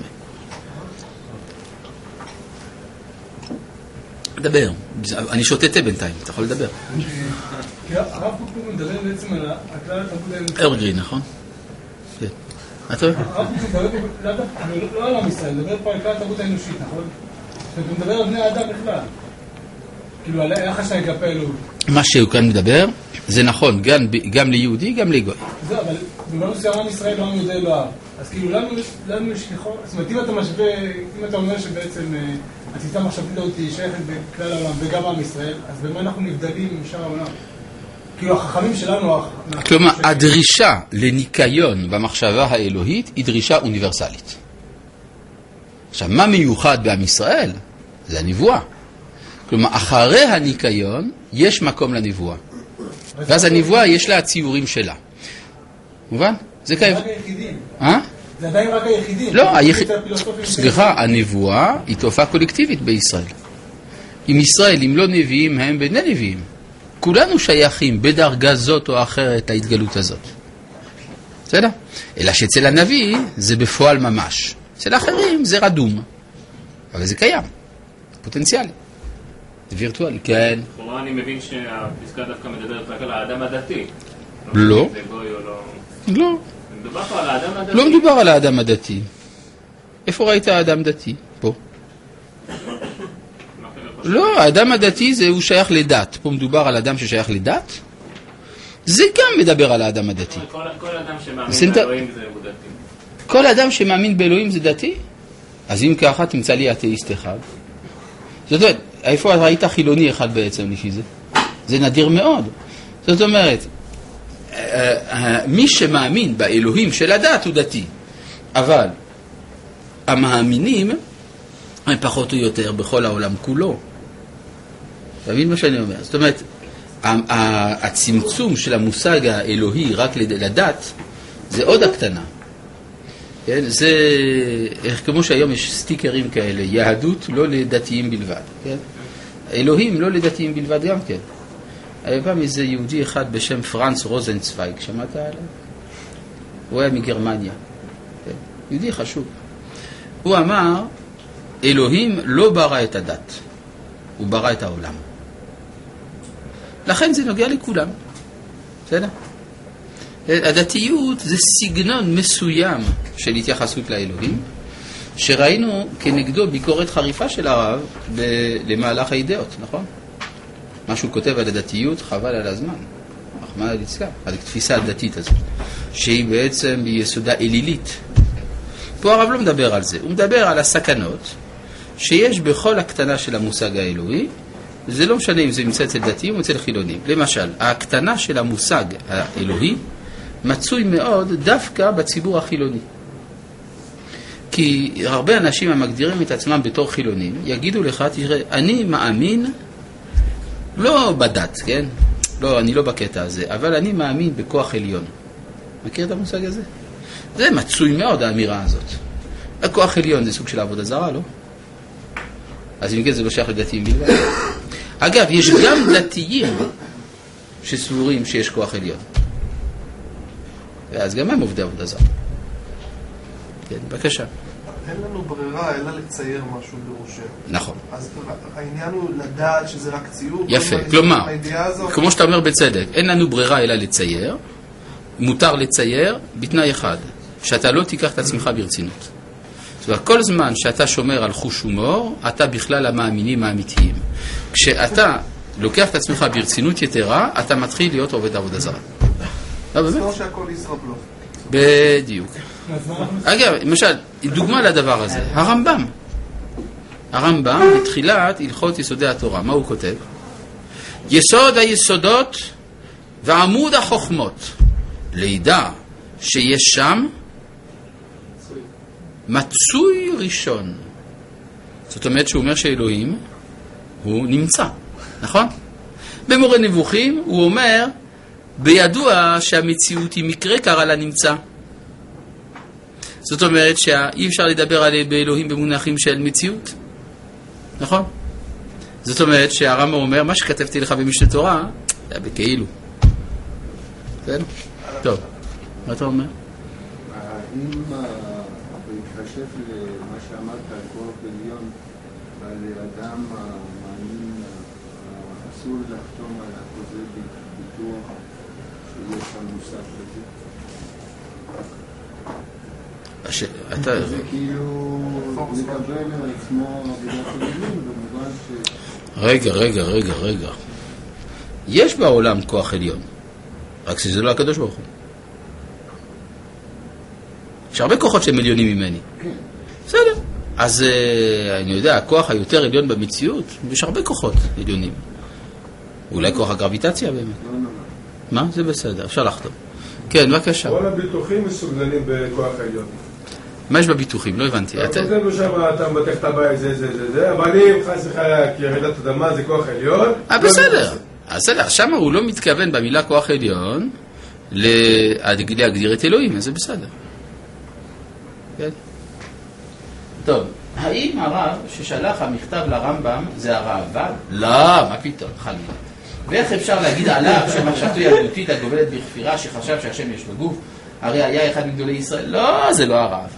דבר, אני שותה תה בינתיים, אתה יכול לדבר. הרב קוק מדבר בעצם על הכלל התרבות האנושית. ארגרי, נכון? כן. אתה רואה? הרב קוק מדבר לא על עם ישראל, מדבר פה על כלל התרבות האנושית, נכון? הוא מדבר על בני האדם בכלל. כאילו על היחס שלהם כלפי אלוהים. מה שהוא כאן מדבר, זה נכון, גם, גם ליהודי, גם לגוי. זה, אבל במובן מסוים עם ישראל לא עם יהודי לא אהב. אז כאילו לנו יש ככל, זאת אומרת, אם אתה משווה, אם אתה אומר שבעצם התפיסה המחשבתית הזאת היא שייכת בכלל העולם וגם עם ישראל, אז במה אנחנו נבדלים משאר העולם? כאילו החכמים שלנו... כלומר, הדרישה לניקיון במחשבה האלוהית היא דרישה אוניברסלית. עכשיו, מה מיוחד בעם ישראל? זה הנבואה. כלומר, אחרי הניקיון יש מקום לנבואה. ואז הנבואה יש לה הציורים שלה. מובן? זה רק היחידים. אה? זה עדיין רק היחידים. לא, סליחה, הנבואה היא תופעה קולקטיבית בישראל. עם ישראל, אם לא נביאים, הם בני נביאים. כולנו שייכים בדרגה זאת או אחרת להתגלות הזאת. בסדר? אלא שאצל הנביא זה בפועל ממש. אצל האחרים זה רדום. אבל זה קיים. פוטנציאלי. זה וירטואלי, כן. לכאורה אני מבין שהפסקה דווקא מדברת רק על האדם הדתי. לא. זה גוי או לא... לא. מדובר פה על האדם הדתי. לא מדובר על האדם הדתי. איפה ראית האדם דתי? פה. לא, האדם הדתי זה הוא שייך לדת. פה מדובר על אדם ששייך לדת. זה גם מדבר על האדם הדתי. כל, כל אדם שמאמין באלוהים זה הוא דתי. כל אדם שמאמין באלוהים זה דתי? אז אם ככה תמצא לי אתאיסט אחד. זאת אומרת, איפה ראית חילוני אחד בעצם לפי זה? זה נדיר מאוד. זאת אומרת, מי שמאמין באלוהים של הדת הוא דתי. אבל המאמינים הם פחות או יותר בכל העולם כולו. אתה מבין מה שאני אומר? זאת אומרת, הצמצום של המושג האלוהי רק לדת זה עוד הקטנה. כן? זה כמו שהיום יש סטיקרים כאלה, יהדות לא לדתיים בלבד. כן? אלוהים לא לדתיים בלבד גם כן. היה פעם איזה יהודי אחד בשם פרנץ רוזנצוויג, שמעת עליו? הוא היה מגרמניה. כן? יהודי חשוב. הוא אמר, אלוהים לא ברא את הדת, הוא ברא את העולם. לכן זה נוגע לכולם. בסדר? הדתיות זה סגנון מסוים של התייחסות לאלוהים, שראינו כנגדו ביקורת חריפה של הרב למהלך האידאות, נכון? מה שהוא כותב על הדתיות חבל על הזמן. רחמנא ליצלן, על התפיסה הדתית הזאת, שהיא בעצם ביסודה אלילית. פה הרב לא מדבר על זה, הוא מדבר על הסכנות שיש בכל הקטנה של המושג האלוהי. זה לא משנה אם זה נמצא אצל דתיים או אצל חילונים. למשל, הקטנה של המושג האלוהי מצוי מאוד דווקא בציבור החילוני. כי הרבה אנשים המגדירים את עצמם בתור חילונים יגידו לך, תראה, אני מאמין לא בדת, כן? לא, אני לא בקטע הזה, אבל אני מאמין בכוח עליון. מכיר את המושג הזה? זה מצוי מאוד האמירה הזאת. הכוח עליון זה סוג של עבודה זרה, לא? אז אם כן זה לא שייך לדתיים בלבד. אגב, יש גם דתיים שסבורים שיש כוח עליון. ואז גם הם עובדי עבודה זרה. כן, בבקשה. אין לנו ברירה אלא לצייר משהו בראשנו. נכון. אז העניין הוא לדעת שזה רק ציור. יפה, כלומר, כמו שאתה אומר בצדק, אין לנו ברירה אלא לצייר, מותר לצייר בתנאי אחד, שאתה לא תיקח את עצמך ברצינות. זאת אומרת, כל זמן שאתה שומר על חוש הומור, אתה בכלל המאמינים האמיתיים. כשאתה לוקח את עצמך ברצינות יתרה, אתה מתחיל להיות עובד עבודה זרה. לא, באמת? לא שהכל ישראבלוף. בדיוק. אגב, למשל, דוגמה לדבר הזה, הרמב"ם. הרמב"ם בתחילת הלכות יסודי התורה, מה הוא כותב? יסוד היסודות ועמוד החוכמות, לידע שיש שם מצוי ראשון. זאת אומרת שהוא אומר שאלוהים הוא נמצא, נכון? במורה נבוכים הוא אומר בידוע שהמציאות היא מקרה קרה לנמצא. זאת אומרת שאי אפשר לדבר על באלוהים במונחים של מציאות, נכון? זאת אומרת שהרמב"ם אומר מה שכתבתי לך במשנה תורה זה בכאילו. כן? טוב, מה אתה אומר? האם בהתחשב למה שאמרת על כוח עליון ועל אדם מאמין אסור לחתום על החוזה ביטוח שיש שם מושג כזה? אתה... זה כאילו לקבל על עצמו עבודת עליונים במובן ש... רגע, רגע, רגע, רגע. יש בעולם כוח עליון, רק שזה לא הקדוש ברוך הוא. יש הרבה כוחות שהם עליונים ממני. כן. בסדר. אז אני יודע, הכוח היותר עליון במציאות, יש הרבה כוחות עליונים. אולי כוח הגרביטציה באמת. לא, לא, לא. מה? זה בסדר, אפשר לחתום. כן, בבקשה. כל הביטוחים מסוגלנים בכוח העליון. מה יש בביטוחים? לא הבנתי. אתה כותב לו שם, אתה מבטח את הבית, זה, זה, זה, זה, אבל אם חס וחלילה ירדת אדמה זה כוח עליון. אה, בסדר. בסדר, שם הוא לא מתכוון במילה כוח עליון להגדיר את אלוהים, אז זה בסדר. כן. טוב, האם הרב ששלח המכתב לרמב"ם זה הרעב"ד? לא, מה פתאום, חלילה. ואיך אפשר להגיד עליו שמחשבתו ילדותית הגובלת בכפירה שחשב שהשם יש בגוף? הרי היה אחד מגדולי ישראל. לא, זה לא הרעב"ד.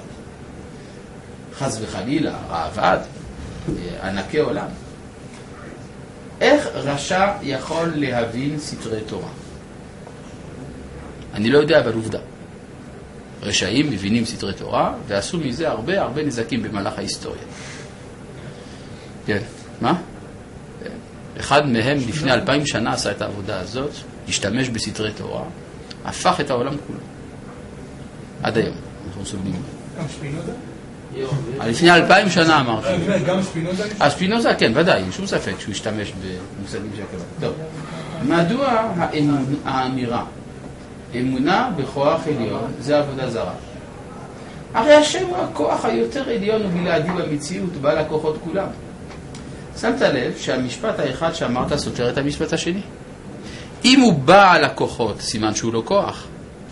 חס וחלילה, הרעב"ד, ענקי עולם. רשע יכול להבין סתרי תורה? אני לא יודע, אבל עובדה. רשעים מבינים סתרי תורה, ועשו מזה הרבה הרבה נזקים במהלך ההיסטוריה. כן, מה? אחד מהם לפני אלפיים שנה עשה את העבודה הזאת, השתמש בסתרי תורה, הפך את העולם כולו. עד היום, אנחנו סובלים. גם שפינוזה? לפני אלפיים שנה אמרתי. גם שפינוזה? אז שפינוזה, כן, ודאי, שום ספק שהוא השתמש במושגים של הכלל. טוב, מדוע האמירה, אמונה בכוח עליון, זה עבודה זרה? הרי השם הוא הכוח היותר עליון ובלעדי במציאות, בעל הכוחות כולם. שמת לב שהמשפט האחד שאמרת סותר את המשפט השני? אם הוא בעל הכוחות, סימן שהוא לא כוח.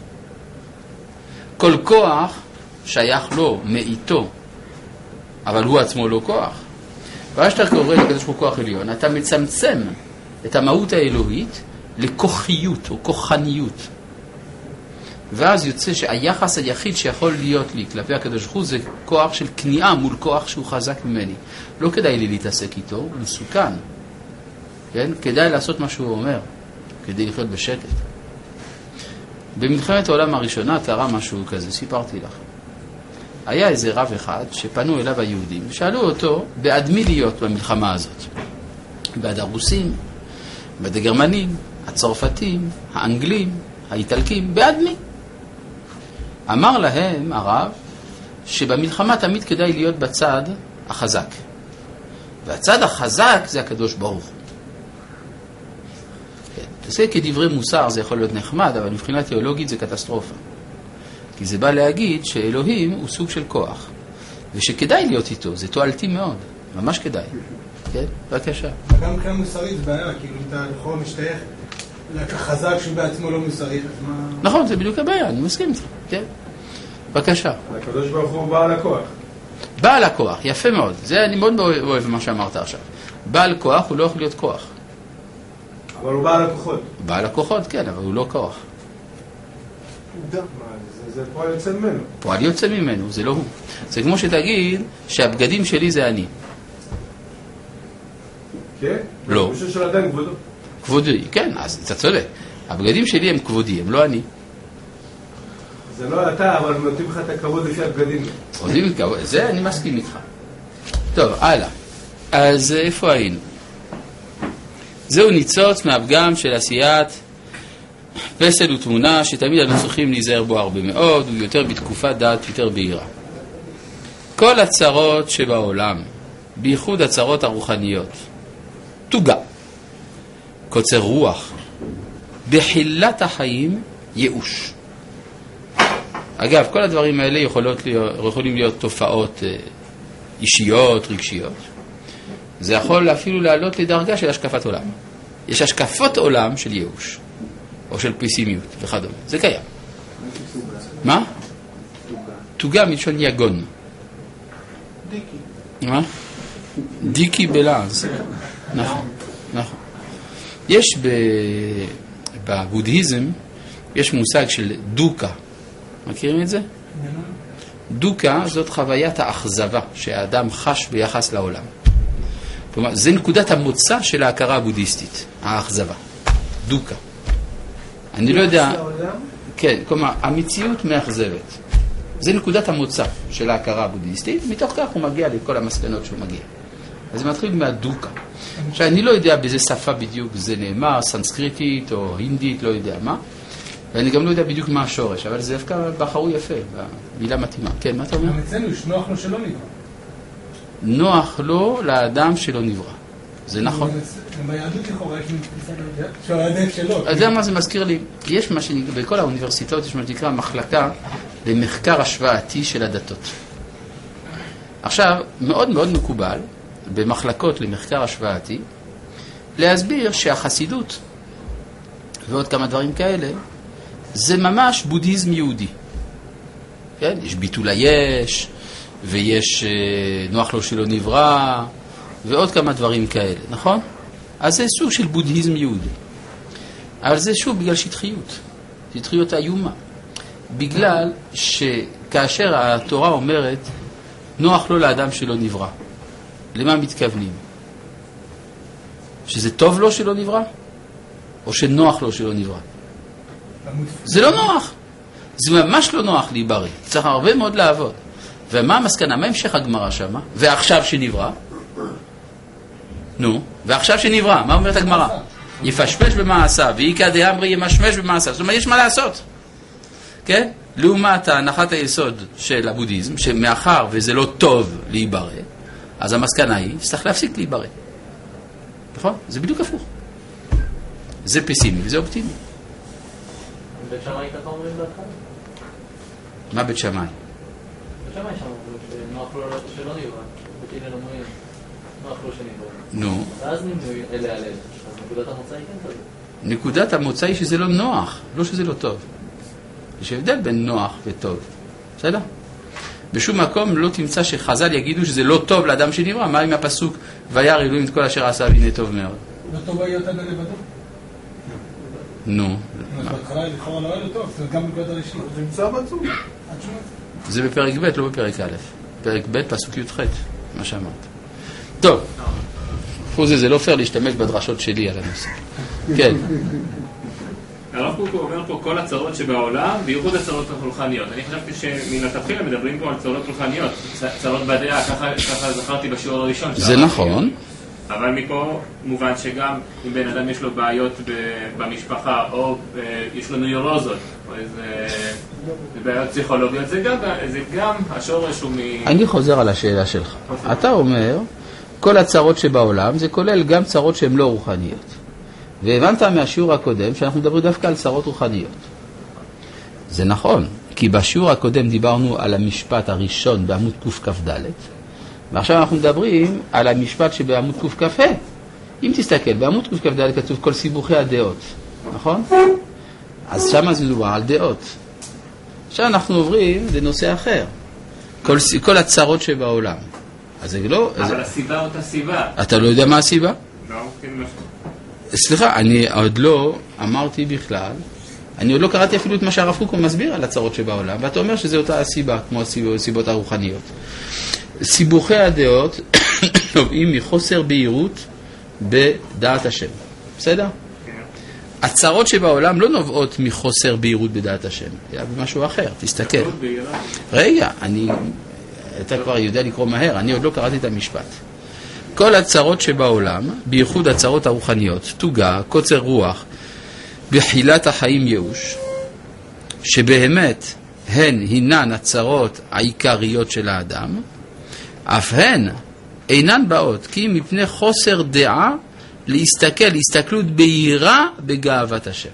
כל כוח שייך לו, מאיתו, אבל הוא עצמו לא כוח. ואז שאתה קורא לקדוש ברוך הוא כוח עליון, אתה מצמצם את המהות האלוהית לכוחיות או כוחניות. ואז יוצא שהיחס היחיד שיכול להיות לי כלפי הקדוש ברוך הוא זה כוח של כניעה מול כוח שהוא חזק ממני. לא כדאי לי להתעסק איתו, הוא מסוכן. כן? כדאי לעשות מה שהוא אומר, כדי לחיות בשקט. במלחמת העולם הראשונה תראה משהו כזה, סיפרתי לך. היה איזה רב אחד שפנו אליו היהודים, שאלו אותו בעד מי להיות במלחמה הזאת. בעד הרוסים, בעד הגרמנים, הצרפתים, האנגלים, האיטלקים, בעד מי? אמר להם הרב שבמלחמה תמיד כדאי להיות בצד החזק. והצד החזק זה הקדוש ברוך הוא. כן. זה כדברי מוסר, זה יכול להיות נחמד, אבל מבחינה תיאולוגית זה קטסטרופה. כי זה בא להגיד שאלוהים הוא סוג של כוח, ושכדאי להיות איתו, זה תועלתי מאוד, ממש כדאי. כן? בבקשה. גם מבחינה מוסרית זה בעיה, כאילו אם אתה יכול משתייך לחזק שהוא בעצמו לא מוסרי, אז מה... נכון, זה בדיוק הבעיה, אני מסכים איתך. כן? בבקשה. הקדוש ברוך הוא בעל הכוח. בעל הכוח, יפה מאוד. זה אני מאוד אוהב מה שאמרת עכשיו. בעל כוח הוא לא יכול להיות כוח. אבל הוא בעל הכוחות. בעל הכוחות, כן, אבל הוא לא כוח. זה, זה פועל יוצא ממנו. פועל יוצא ממנו, זה לא הוא. זה כמו שתגיד שהבגדים שלי זה אני. כן? לא. מישהו של אדם כבודו. כבודי, כן, אז אתה צודק. הבגדים שלי הם כבודי, הם לא אני. זה לא אתה, אבל נותנים לך את הכבוד לפי הבגדים. כבודי, זה אני מסכים איתך. טוב, הלאה. אז איפה היינו? זהו ניצוץ מהפגם של עשיית פסל ותמונה שתמיד אנו צריכים להיזהר בו הרבה מאוד, ויותר בתקופת דעת יותר בהירה. כל הצרות שבעולם, בייחוד הצרות הרוחניות, תוגה, קוצר רוח, בחילת החיים ייאוש. אגב, כל הדברים האלה יכולות להיות, יכולים להיות תופעות אישיות, רגשיות. זה יכול אפילו לעלות לדרגה של השקפת עולם. יש השקפות עולם של ייאוש, או של פסימיות וכדומה. זה קיים. מה? תוגה מלשון יגון. דיקי. מה? דיקי בלעז. נכון, נכון. יש בבודהיזם, יש מושג של דוקה. מכירים את זה? דוקה זאת חוויית האכזבה שהאדם חש ביחס לעולם. כלומר, זה נקודת המוצא של ההכרה הבודהיסטית, האכזבה. דוקה. אני לא יודע... כן, כלומר, המציאות מאכזבת. זה נקודת המוצא של ההכרה הבודהיסטית, מתוך כך הוא מגיע לכל המסקנות שהוא מגיע. אז זה מתחיל מהדוקה. עכשיו, אני לא יודע באיזה שפה בדיוק זה נאמר, סנסקריטית או הינדית, לא יודע מה. ואני גם לא יודע בדיוק מה השורש, אבל זה דווקא בחרו יפה, במילה מתאימה. כן, מה אתה אומר? גם אצלנו יש נוח לו שלא נברא. נוח לו לאדם שלא נברא. זה נכון. גם ביהדות לכאורה יש מתפיסה של האדם שלו. אתה יודע מה זה מזכיר לי? יש מה שנקרא, בכל האוניברסיטאות יש מה שנקרא מחלקה למחקר השוואתי של הדתות. עכשיו, מאוד מאוד מקובל במחלקות למחקר השוואתי להסביר שהחסידות ועוד כמה דברים כאלה זה ממש בודהיזם יהודי. כן? יש ביטול היש, ויש נוח לו שלא נברא, ועוד כמה דברים כאלה, נכון? אז זה סוג של בודהיזם יהודי. אבל זה שוב בגלל שטחיות, שטחיות איומה. בגלל שכאשר התורה אומרת, נוח לו לאדם שלא נברא, למה מתכוונים? שזה טוב לו שלא נברא? או שנוח לו שלא נברא? זה לא נוח. זה ממש לא נוח להיברא. צריך הרבה מאוד לעבוד. ומה המסקנה? מה המשך הגמרא שמה? ועכשיו שנברא? נו, ועכשיו שנברא, מה אומרת הגמרא? יפשפש במעשה, ואיקא דאמרי ימשמש במעשה. זאת אומרת, יש מה לעשות. כן? לעומת הנחת היסוד של הבודהיזם, שמאחר וזה לא טוב להיברא, אז המסקנה היא, צריך להפסיק להיברא. נכון? זה בדיוק הפוך. זה פסימי וזה אופטימי. בית שמאי ככה אומרים בהתחלה? מה בית שמאי? בית שמאי שם אומרים שנוח לו שלא נברא. בית הלל אומרים, נוח לו שנברא. נו. ואז נמדו אלה על אלה. אז נקודת המוצא היא כן כזאת. נקודת המוצא היא שזה לא נוח, לא שזה לא טוב. יש הבדל בין נוח וטוב. בסדר? בשום מקום לא תמצא שחז"ל יגידו שזה לא טוב לאדם שנברא. מה עם הפסוק וירא אלוהים את כל אשר עשה והנה טוב מאוד? לא טוב היה אותה לבדו. נו. בהתחלה לכאורה לא היה לו טוב, זה גם בנקודת הראשית. זה נמצא בעצור. זה בפרק ב', לא בפרק א'. פרק ב', פסוק י"ח, מה שאמרת. טוב. חוזה, זה לא פייר להשתמש בדרשות שלי על הנושא. כן. הרב קוק אומר פה כל הצרות שבעולם, בייחוד הצרות הרוחניות. אני חשבתי שמלכתחילה מדברים פה על צרות רוחניות, צרות בדעה, ככה זכרתי בשיעור הראשון. זה נכון. אבל מפה מובן שגם אם בן אדם יש לו בעיות במשפחה, או יש לו נוירוזות, או איזה בעיות פסיכולוגיות, זה גם, זה גם השורש הוא מ... אני חוזר על השאלה שלך. אתה אומר, כל הצרות שבעולם, זה כולל גם צרות שהן לא רוחניות. והבנת מהשיעור הקודם שאנחנו מדברים דווקא על צרות רוחניות. זה נכון, כי בשיעור הקודם דיברנו על המשפט הראשון בעמוד קכ"ד, ועכשיו אנחנו מדברים על המשפט שבעמוד קכ"ה. אם תסתכל, בעמוד קכ"ד כתוב כל סיבוכי הדעות, נכון? אז שם זה מדובר על דעות. עכשיו אנחנו עוברים לנושא אחר, כל, כל הצרות שבעולם. אז זה לא... אבל זה... הסיבה אותה סיבה. אתה לא יודע מה הסיבה? לא, כן משהו. סליחה, אני עוד לא אמרתי בכלל, אני עוד לא קראתי אפילו את מה שהרב קוק מסביר על הצרות שבעולם, ואתה אומר שזה אותה הסיבה, כמו הסיבות הרוחניות. סיבוכי הדעות נובעים מחוסר בהירות בדעת השם. בסדר? כן. הצרות שבעולם לא נובעות מחוסר בהירות בדעת השם, זה משהו אחר, תסתכל. רגע, אני, אתה כבר יודע לקרוא מהר, אני עוד לא קראתי את המשפט. כל הצרות שבעולם, בייחוד הצרות הרוחניות, תוגה, קוצר רוח, בחילת החיים ייאוש, שבאמת הן הינן הצרות העיקריות של האדם, אף הן אינן באות, כי מפני חוסר דעה להסתכל, הסתכלות בהירה בגאוות השם.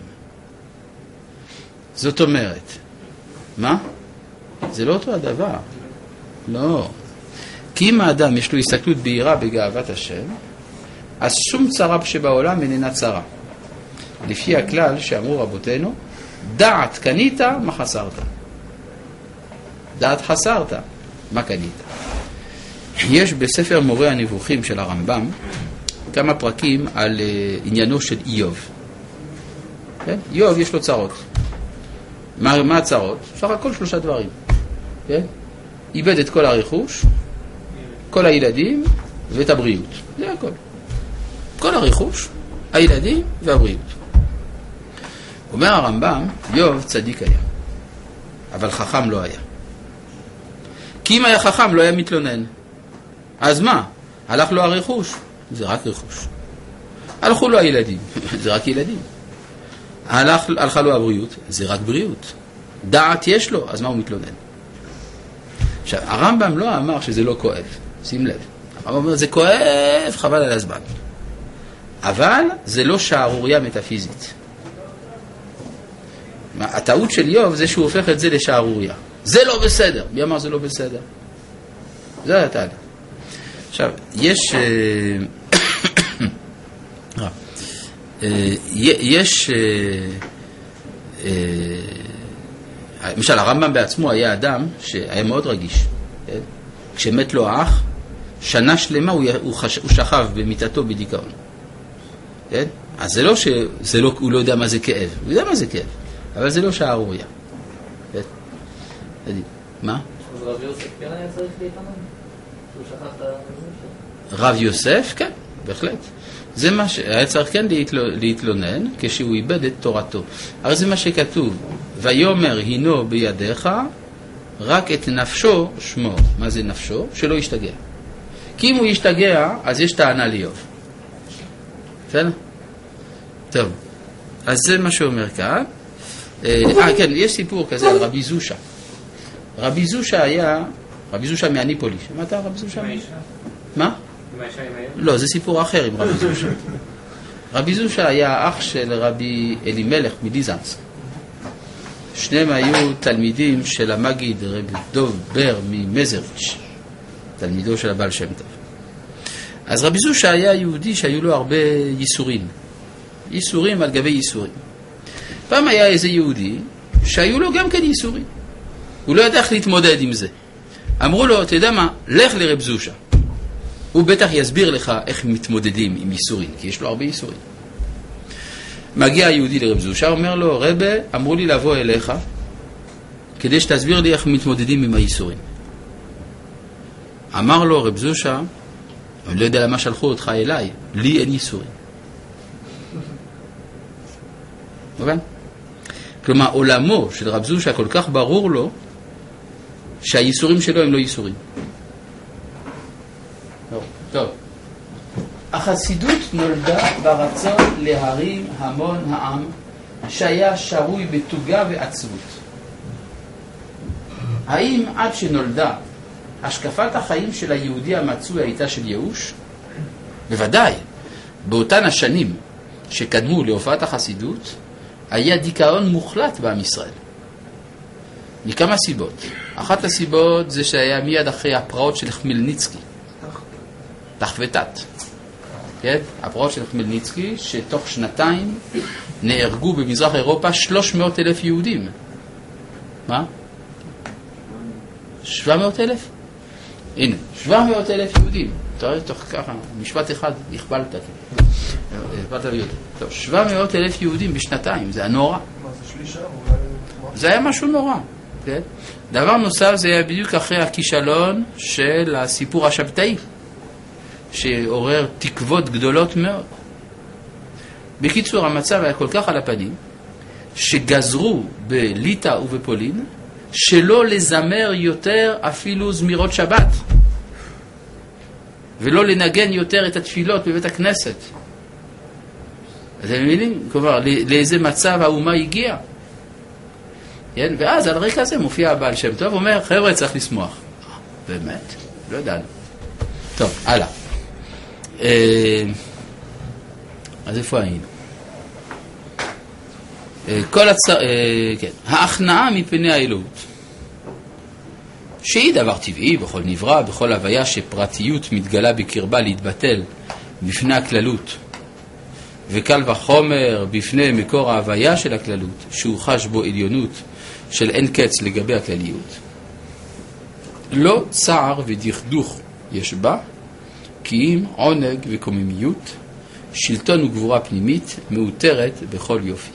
זאת אומרת, מה? זה לא אותו הדבר. לא. כי אם האדם יש לו הסתכלות בהירה בגאוות השם, אז שום צרה שבעולם איננה צרה. לפי הכלל שאמרו רבותינו, דעת קנית, מה חסרת? דעת חסרת, מה קנית? יש בספר מורה הנבוכים של הרמב"ם כמה פרקים על uh, עניינו של איוב. כן? איוב יש לו צרות. מה, מה הצרות? סך הכל שלושה דברים. כן? איבד את כל הרכוש, כל הילדים ואת הבריאות. זה הכל. כל הרכוש, הילדים והבריאות. אומר הרמב"ם, איוב צדיק היה, אבל חכם לא היה. כי אם היה חכם לא היה מתלונן. אז מה? הלך לו הרכוש, זה רק רכוש. הלכו לו הילדים, זה רק ילדים. הלך, הלכה לו הבריאות, זה רק בריאות. דעת יש לו, אז מה הוא מתלונן? עכשיו, הרמב"ם לא אמר שזה לא כואב, שים לב. הרמב"ם אומר, זה כואב, חבל על הזמן. אבל זה לא שערוריה מטאפיזית. הטעות של איוב זה שהוא הופך את זה לשערוריה. זה לא בסדר. מי אמר זה לא בסדר? זה היה תעלה. עכשיו, יש... יש... למשל, הרמב"ם בעצמו היה אדם שהיה מאוד רגיש. כשמת לו האח, שנה שלמה הוא שכב במיטתו בדיכאון. אז זה לא שהוא לא יודע מה זה כאב. הוא יודע מה זה כאב. אבל זה לא שערוריה. מה? אז רב יוסף כן היה צריך להתאמן? שהוא שכח את... רב יוסף, כן. בהחלט. זה מה שהיה צריך כן להתלונן כשהוא איבד את תורתו. הרי זה מה שכתוב, ויאמר הינו בידיך, רק את נפשו שמור. מה זה נפשו? שלא ישתגע. כי אם הוא ישתגע, אז יש טענה לאיוב. בסדר? טוב, אז זה מה שאומר כאן. אה, כן, יש סיפור כזה על רבי זושה. רבי זושה היה, רבי זושה מאניפולי. שמעת רבי זושה? מה? לא, זה סיפור אחר עם רבי זושה. רבי זושה היה אח של רבי אלימלך מליזנסק. שניהם היו תלמידים של המגיד רבי דוב בר ממזריץ', תלמידו של הבעל שם טוב. אז רבי זושה היה יהודי שהיו לו הרבה ייסורים. ייסורים על גבי ייסורים. פעם היה איזה יהודי שהיו לו גם כן ייסורים. הוא לא ידע איך להתמודד עם זה. אמרו לו, אתה יודע מה, לך לרב זושה. הוא בטח יסביר לך איך מתמודדים עם ייסורים, כי יש לו הרבה ייסורים. מגיע היהודי לרב זושה, אומר לו, רבה, אמרו לי לבוא אליך, כדי שתסביר לי איך מתמודדים עם הייסורים. אמר לו רב זושה, אני לא יודע למה שלחו אותך אליי, לי אין ייסורים. מובן? כלומר, עולמו של רב זושה כל כך ברור לו, שהייסורים שלו הם לא ייסורים. טוב. החסידות נולדה ברצון להרים המון העם שהיה שרוי בתוגה ועצבות. האם עד שנולדה השקפת החיים של היהודי המצוי הייתה של ייאוש? בוודאי. באותן השנים שקדמו להופעת החסידות היה דיכאון מוחלט בעם ישראל. מכמה סיבות. אחת הסיבות זה שהיה מיד אחרי הפרעות של חמלניצקי. תח ותת. כן? הפרעות של חמלניצקי, שתוך שנתיים נהרגו במזרח אירופה שלוש מאות אלף יהודים. מה? שבע מאות אלף? הנה, שבע מאות אלף יהודים. אתה רואה, תוך ככה, משפט אחד, הכפלת. הכפלת ויותר. טוב, שבע מאות אלף יהודים בשנתיים, זה הנורא. מה, זה שלישה? זה היה משהו נורא. כן? דבר נוסף, זה היה בדיוק אחרי הכישלון של הסיפור השבתאי. שעורר תקוות גדולות מאוד. בקיצור, המצב היה כל כך על הפנים, שגזרו בליטא ובפולין, שלא לזמר יותר אפילו זמירות שבת, ולא לנגן יותר את התפילות בבית הכנסת. אתם מבינים? כלומר, לאיזה מצב האומה הגיעה. ואז על רקע הזה מופיע הבעל שם טוב, אומר, חבר'ה, צריך לשמוח. באמת? לא ידענו. טוב, הלאה. אז איפה היינו? כל הצר... כן. ההכנעה מפני האלוהות, שהיא דבר טבעי בכל נברא, בכל הוויה שפרטיות מתגלה בקרבה להתבטל בפני הכללות, וקל וחומר בפני מקור ההוויה של הכללות, שהוא חש בו עליונות של אין קץ לגבי הכלליות. לא צער ודכדוך יש בה, כי אם עונג וקוממיות, שלטון וגבורה פנימית, מאותרת בכל יופי.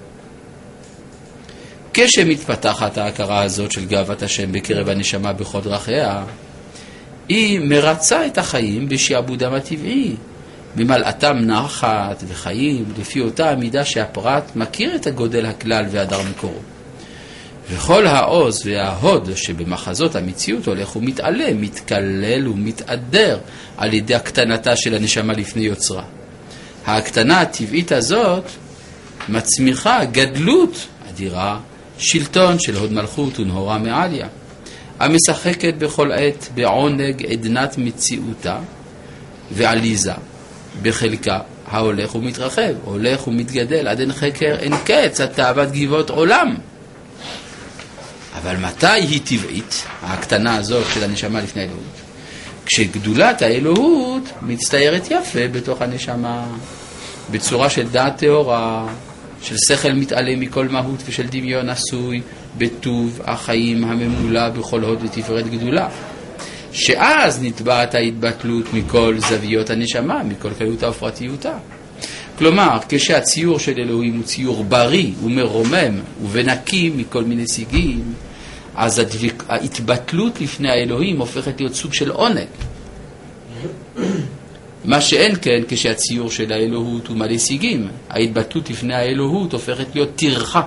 כשמתפתחת ההכרה הזאת של גאוות השם בקרב הנשמה בכל דרכיה, היא מרצה את החיים בשעבודם הטבעי, במלאתם נחת וחיים, לפי אותה המידה שהפרט מכיר את הגודל הכלל והדר מקורו. וכל העוז וההוד שבמחזות המציאות הולך ומתעלה, מתקלל ומתעדר על ידי הקטנתה של הנשמה לפני יוצרה. ההקטנה הטבעית הזאת מצמיחה גדלות אדירה, שלטון של הוד מלכות ונהורה מעליה, המשחקת בכל עת בעונג עדנת מציאותה ועליזה בחלקה ההולך ומתרחב, הולך ומתגדל עד אין חקר אין קץ, התאוות גבעות עולם. אבל מתי היא טבעית, ההקטנה הזאת של הנשמה לפני האלוהות? כשגדולת האלוהות מצטיירת יפה בתוך הנשמה, בצורה של דעת תאורה, של שכל מתעלה מכל מהות ושל דמיון עשוי, בטוב החיים הממולא בכל הוד ותפארת גדולה. שאז נטבעת ההתבטלות מכל זוויות הנשמה, מכל קלותה ופרטיותה. כלומר, כשהציור של אלוהים הוא ציור בריא ומרומם ובנקי מכל מיני סיגים, אז ההתבטלות לפני האלוהים הופכת להיות סוג של עונג. מה שאין כן כשהציור של האלוהות הוא מלא סיגים. ההתבטאות לפני האלוהות הופכת להיות טרחה.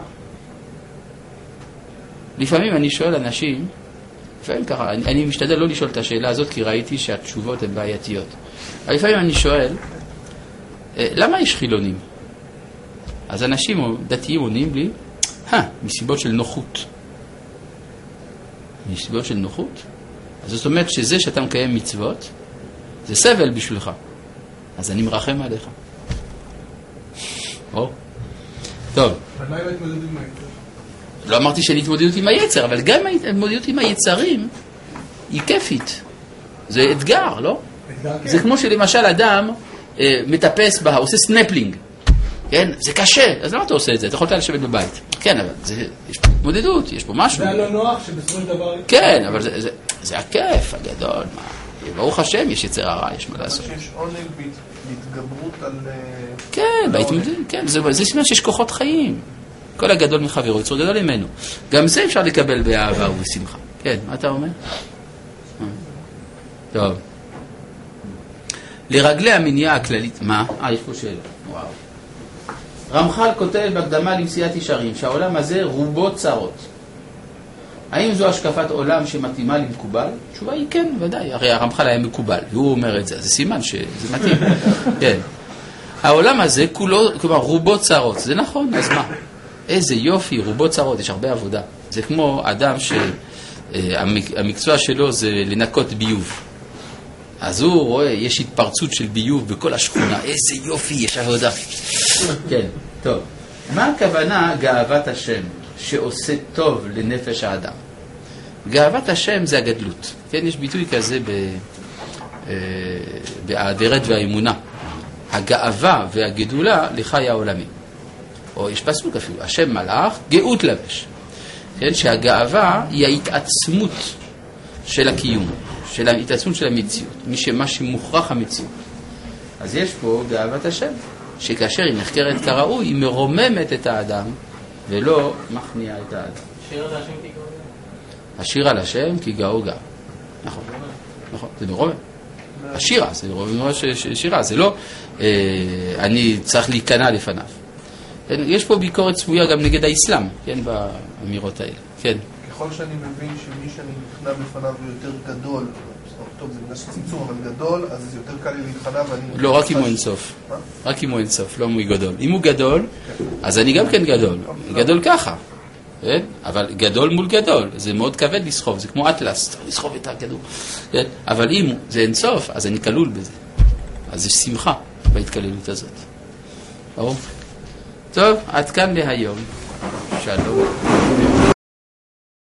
לפעמים אני שואל אנשים, לפעמים ככה, אני, אני משתדל לא לשאול את השאלה הזאת כי ראיתי שהתשובות הן בעייתיות. אבל לפעמים אני שואל, למה יש חילונים? אז אנשים דתיים עונים לי, "הא, מסיבות של נוחות." מסיבות של נוחות? אז זאת אומרת שזה שאתה מקיים מצוות, זה סבל בשבילך. אז אני מרחם עליך. או. טוב. אבל מה עם ההתמודדות עם היצר? לא אמרתי שאני התמודדות עם היצר, אבל גם ההתמודדות עם היצרים היא כיפית. זה אתגר, לא? אתגר, כן. זה כמו שלמשל אדם אה, מטפס בה, עושה סנפלינג. כן? זה קשה. אז למה אתה עושה את זה? אתה יכולת לשבת בבית. כן, אבל זה, יש פה התמודדות, יש פה משהו. זה היה לא נוח שבסופו של דבר... כן, אבל זה, זה, זה הכיף הגדול. מה? ברוך השם, יש יצר הרע, יש מה לעשות. שיש עונג בהתגברות על... כן, בהתמודדות, כן. זה, זה סימן שיש כוחות חיים. כל הגדול מחברו, יצור גדול ממנו. גם זה אפשר לקבל באהבה ובשמחה. כן, מה אתה אומר? טוב. לרגלי המניעה הכללית, מה? אה, יש פה שאלה. וואו. רמח"ל כותב בהקדמה למסיעת ישרים שהעולם הזה רובו צרות. האם זו השקפת עולם שמתאימה למקובל? התשובה היא כן, ודאי. הרי הרמח"ל היה מקובל, והוא אומר את זה. זה סימן שזה מתאים. כן. העולם הזה כולו, כלומר, רובו צרות. זה נכון, אז מה? איזה יופי, רובו צרות, יש הרבה עבודה. זה כמו אדם שהמקצוע שלו זה לנקות ביוב. אז הוא רואה, יש התפרצות של ביוב בכל השכונה. איזה יופי, יש עבודה. כן, טוב. מה הכוונה גאוות השם שעושה טוב לנפש האדם? גאוות השם זה הגדלות. כן, יש ביטוי כזה באדרת והאמונה. הגאווה והגדולה לחי העולמי. או יש פסוק אפילו, השם מלאך, גאות לבש. כן, שהגאווה היא ההתעצמות של הקיום, של ההתעצמות של המציאות, מי שמה שמוכרח המציאות. אז יש פה גאוות השם, שכאשר היא נחקרת כראוי, היא מרוממת את האדם, ולא מכניעה את האדם. שיר על השם כי גאו גאו. השיר על השם כי גאו גאו. נכון, נכון, זה מרומם. השירה, זה מרומם שירה, זה לא, אה, אני צריך להיכנע לפניו. יש פה ביקורת צפויה גם נגד האסלאם, כן, באמירות האלה. כן. ככל שאני מבין שמי שאני נכנע בפניו הוא יותר גדול, טוב, זה בגלל שצמצום, אבל גדול, אז זה יותר קל לי להתחנע ואני... לא, רק אם הוא אינסוף. רק אם הוא אינסוף, לא אם הוא גדול. אם הוא גדול, אז אני גם כן גדול. גדול ככה. אבל גדול מול גדול, זה מאוד כבד לסחוב, זה כמו אטלס, צריך לסחוב את הכדור. אבל אם זה אינסוף, אז אני כלול בזה. אז יש שמחה בהתכללות הזאת. ברור? טוב, עד כאן להיום. שלום.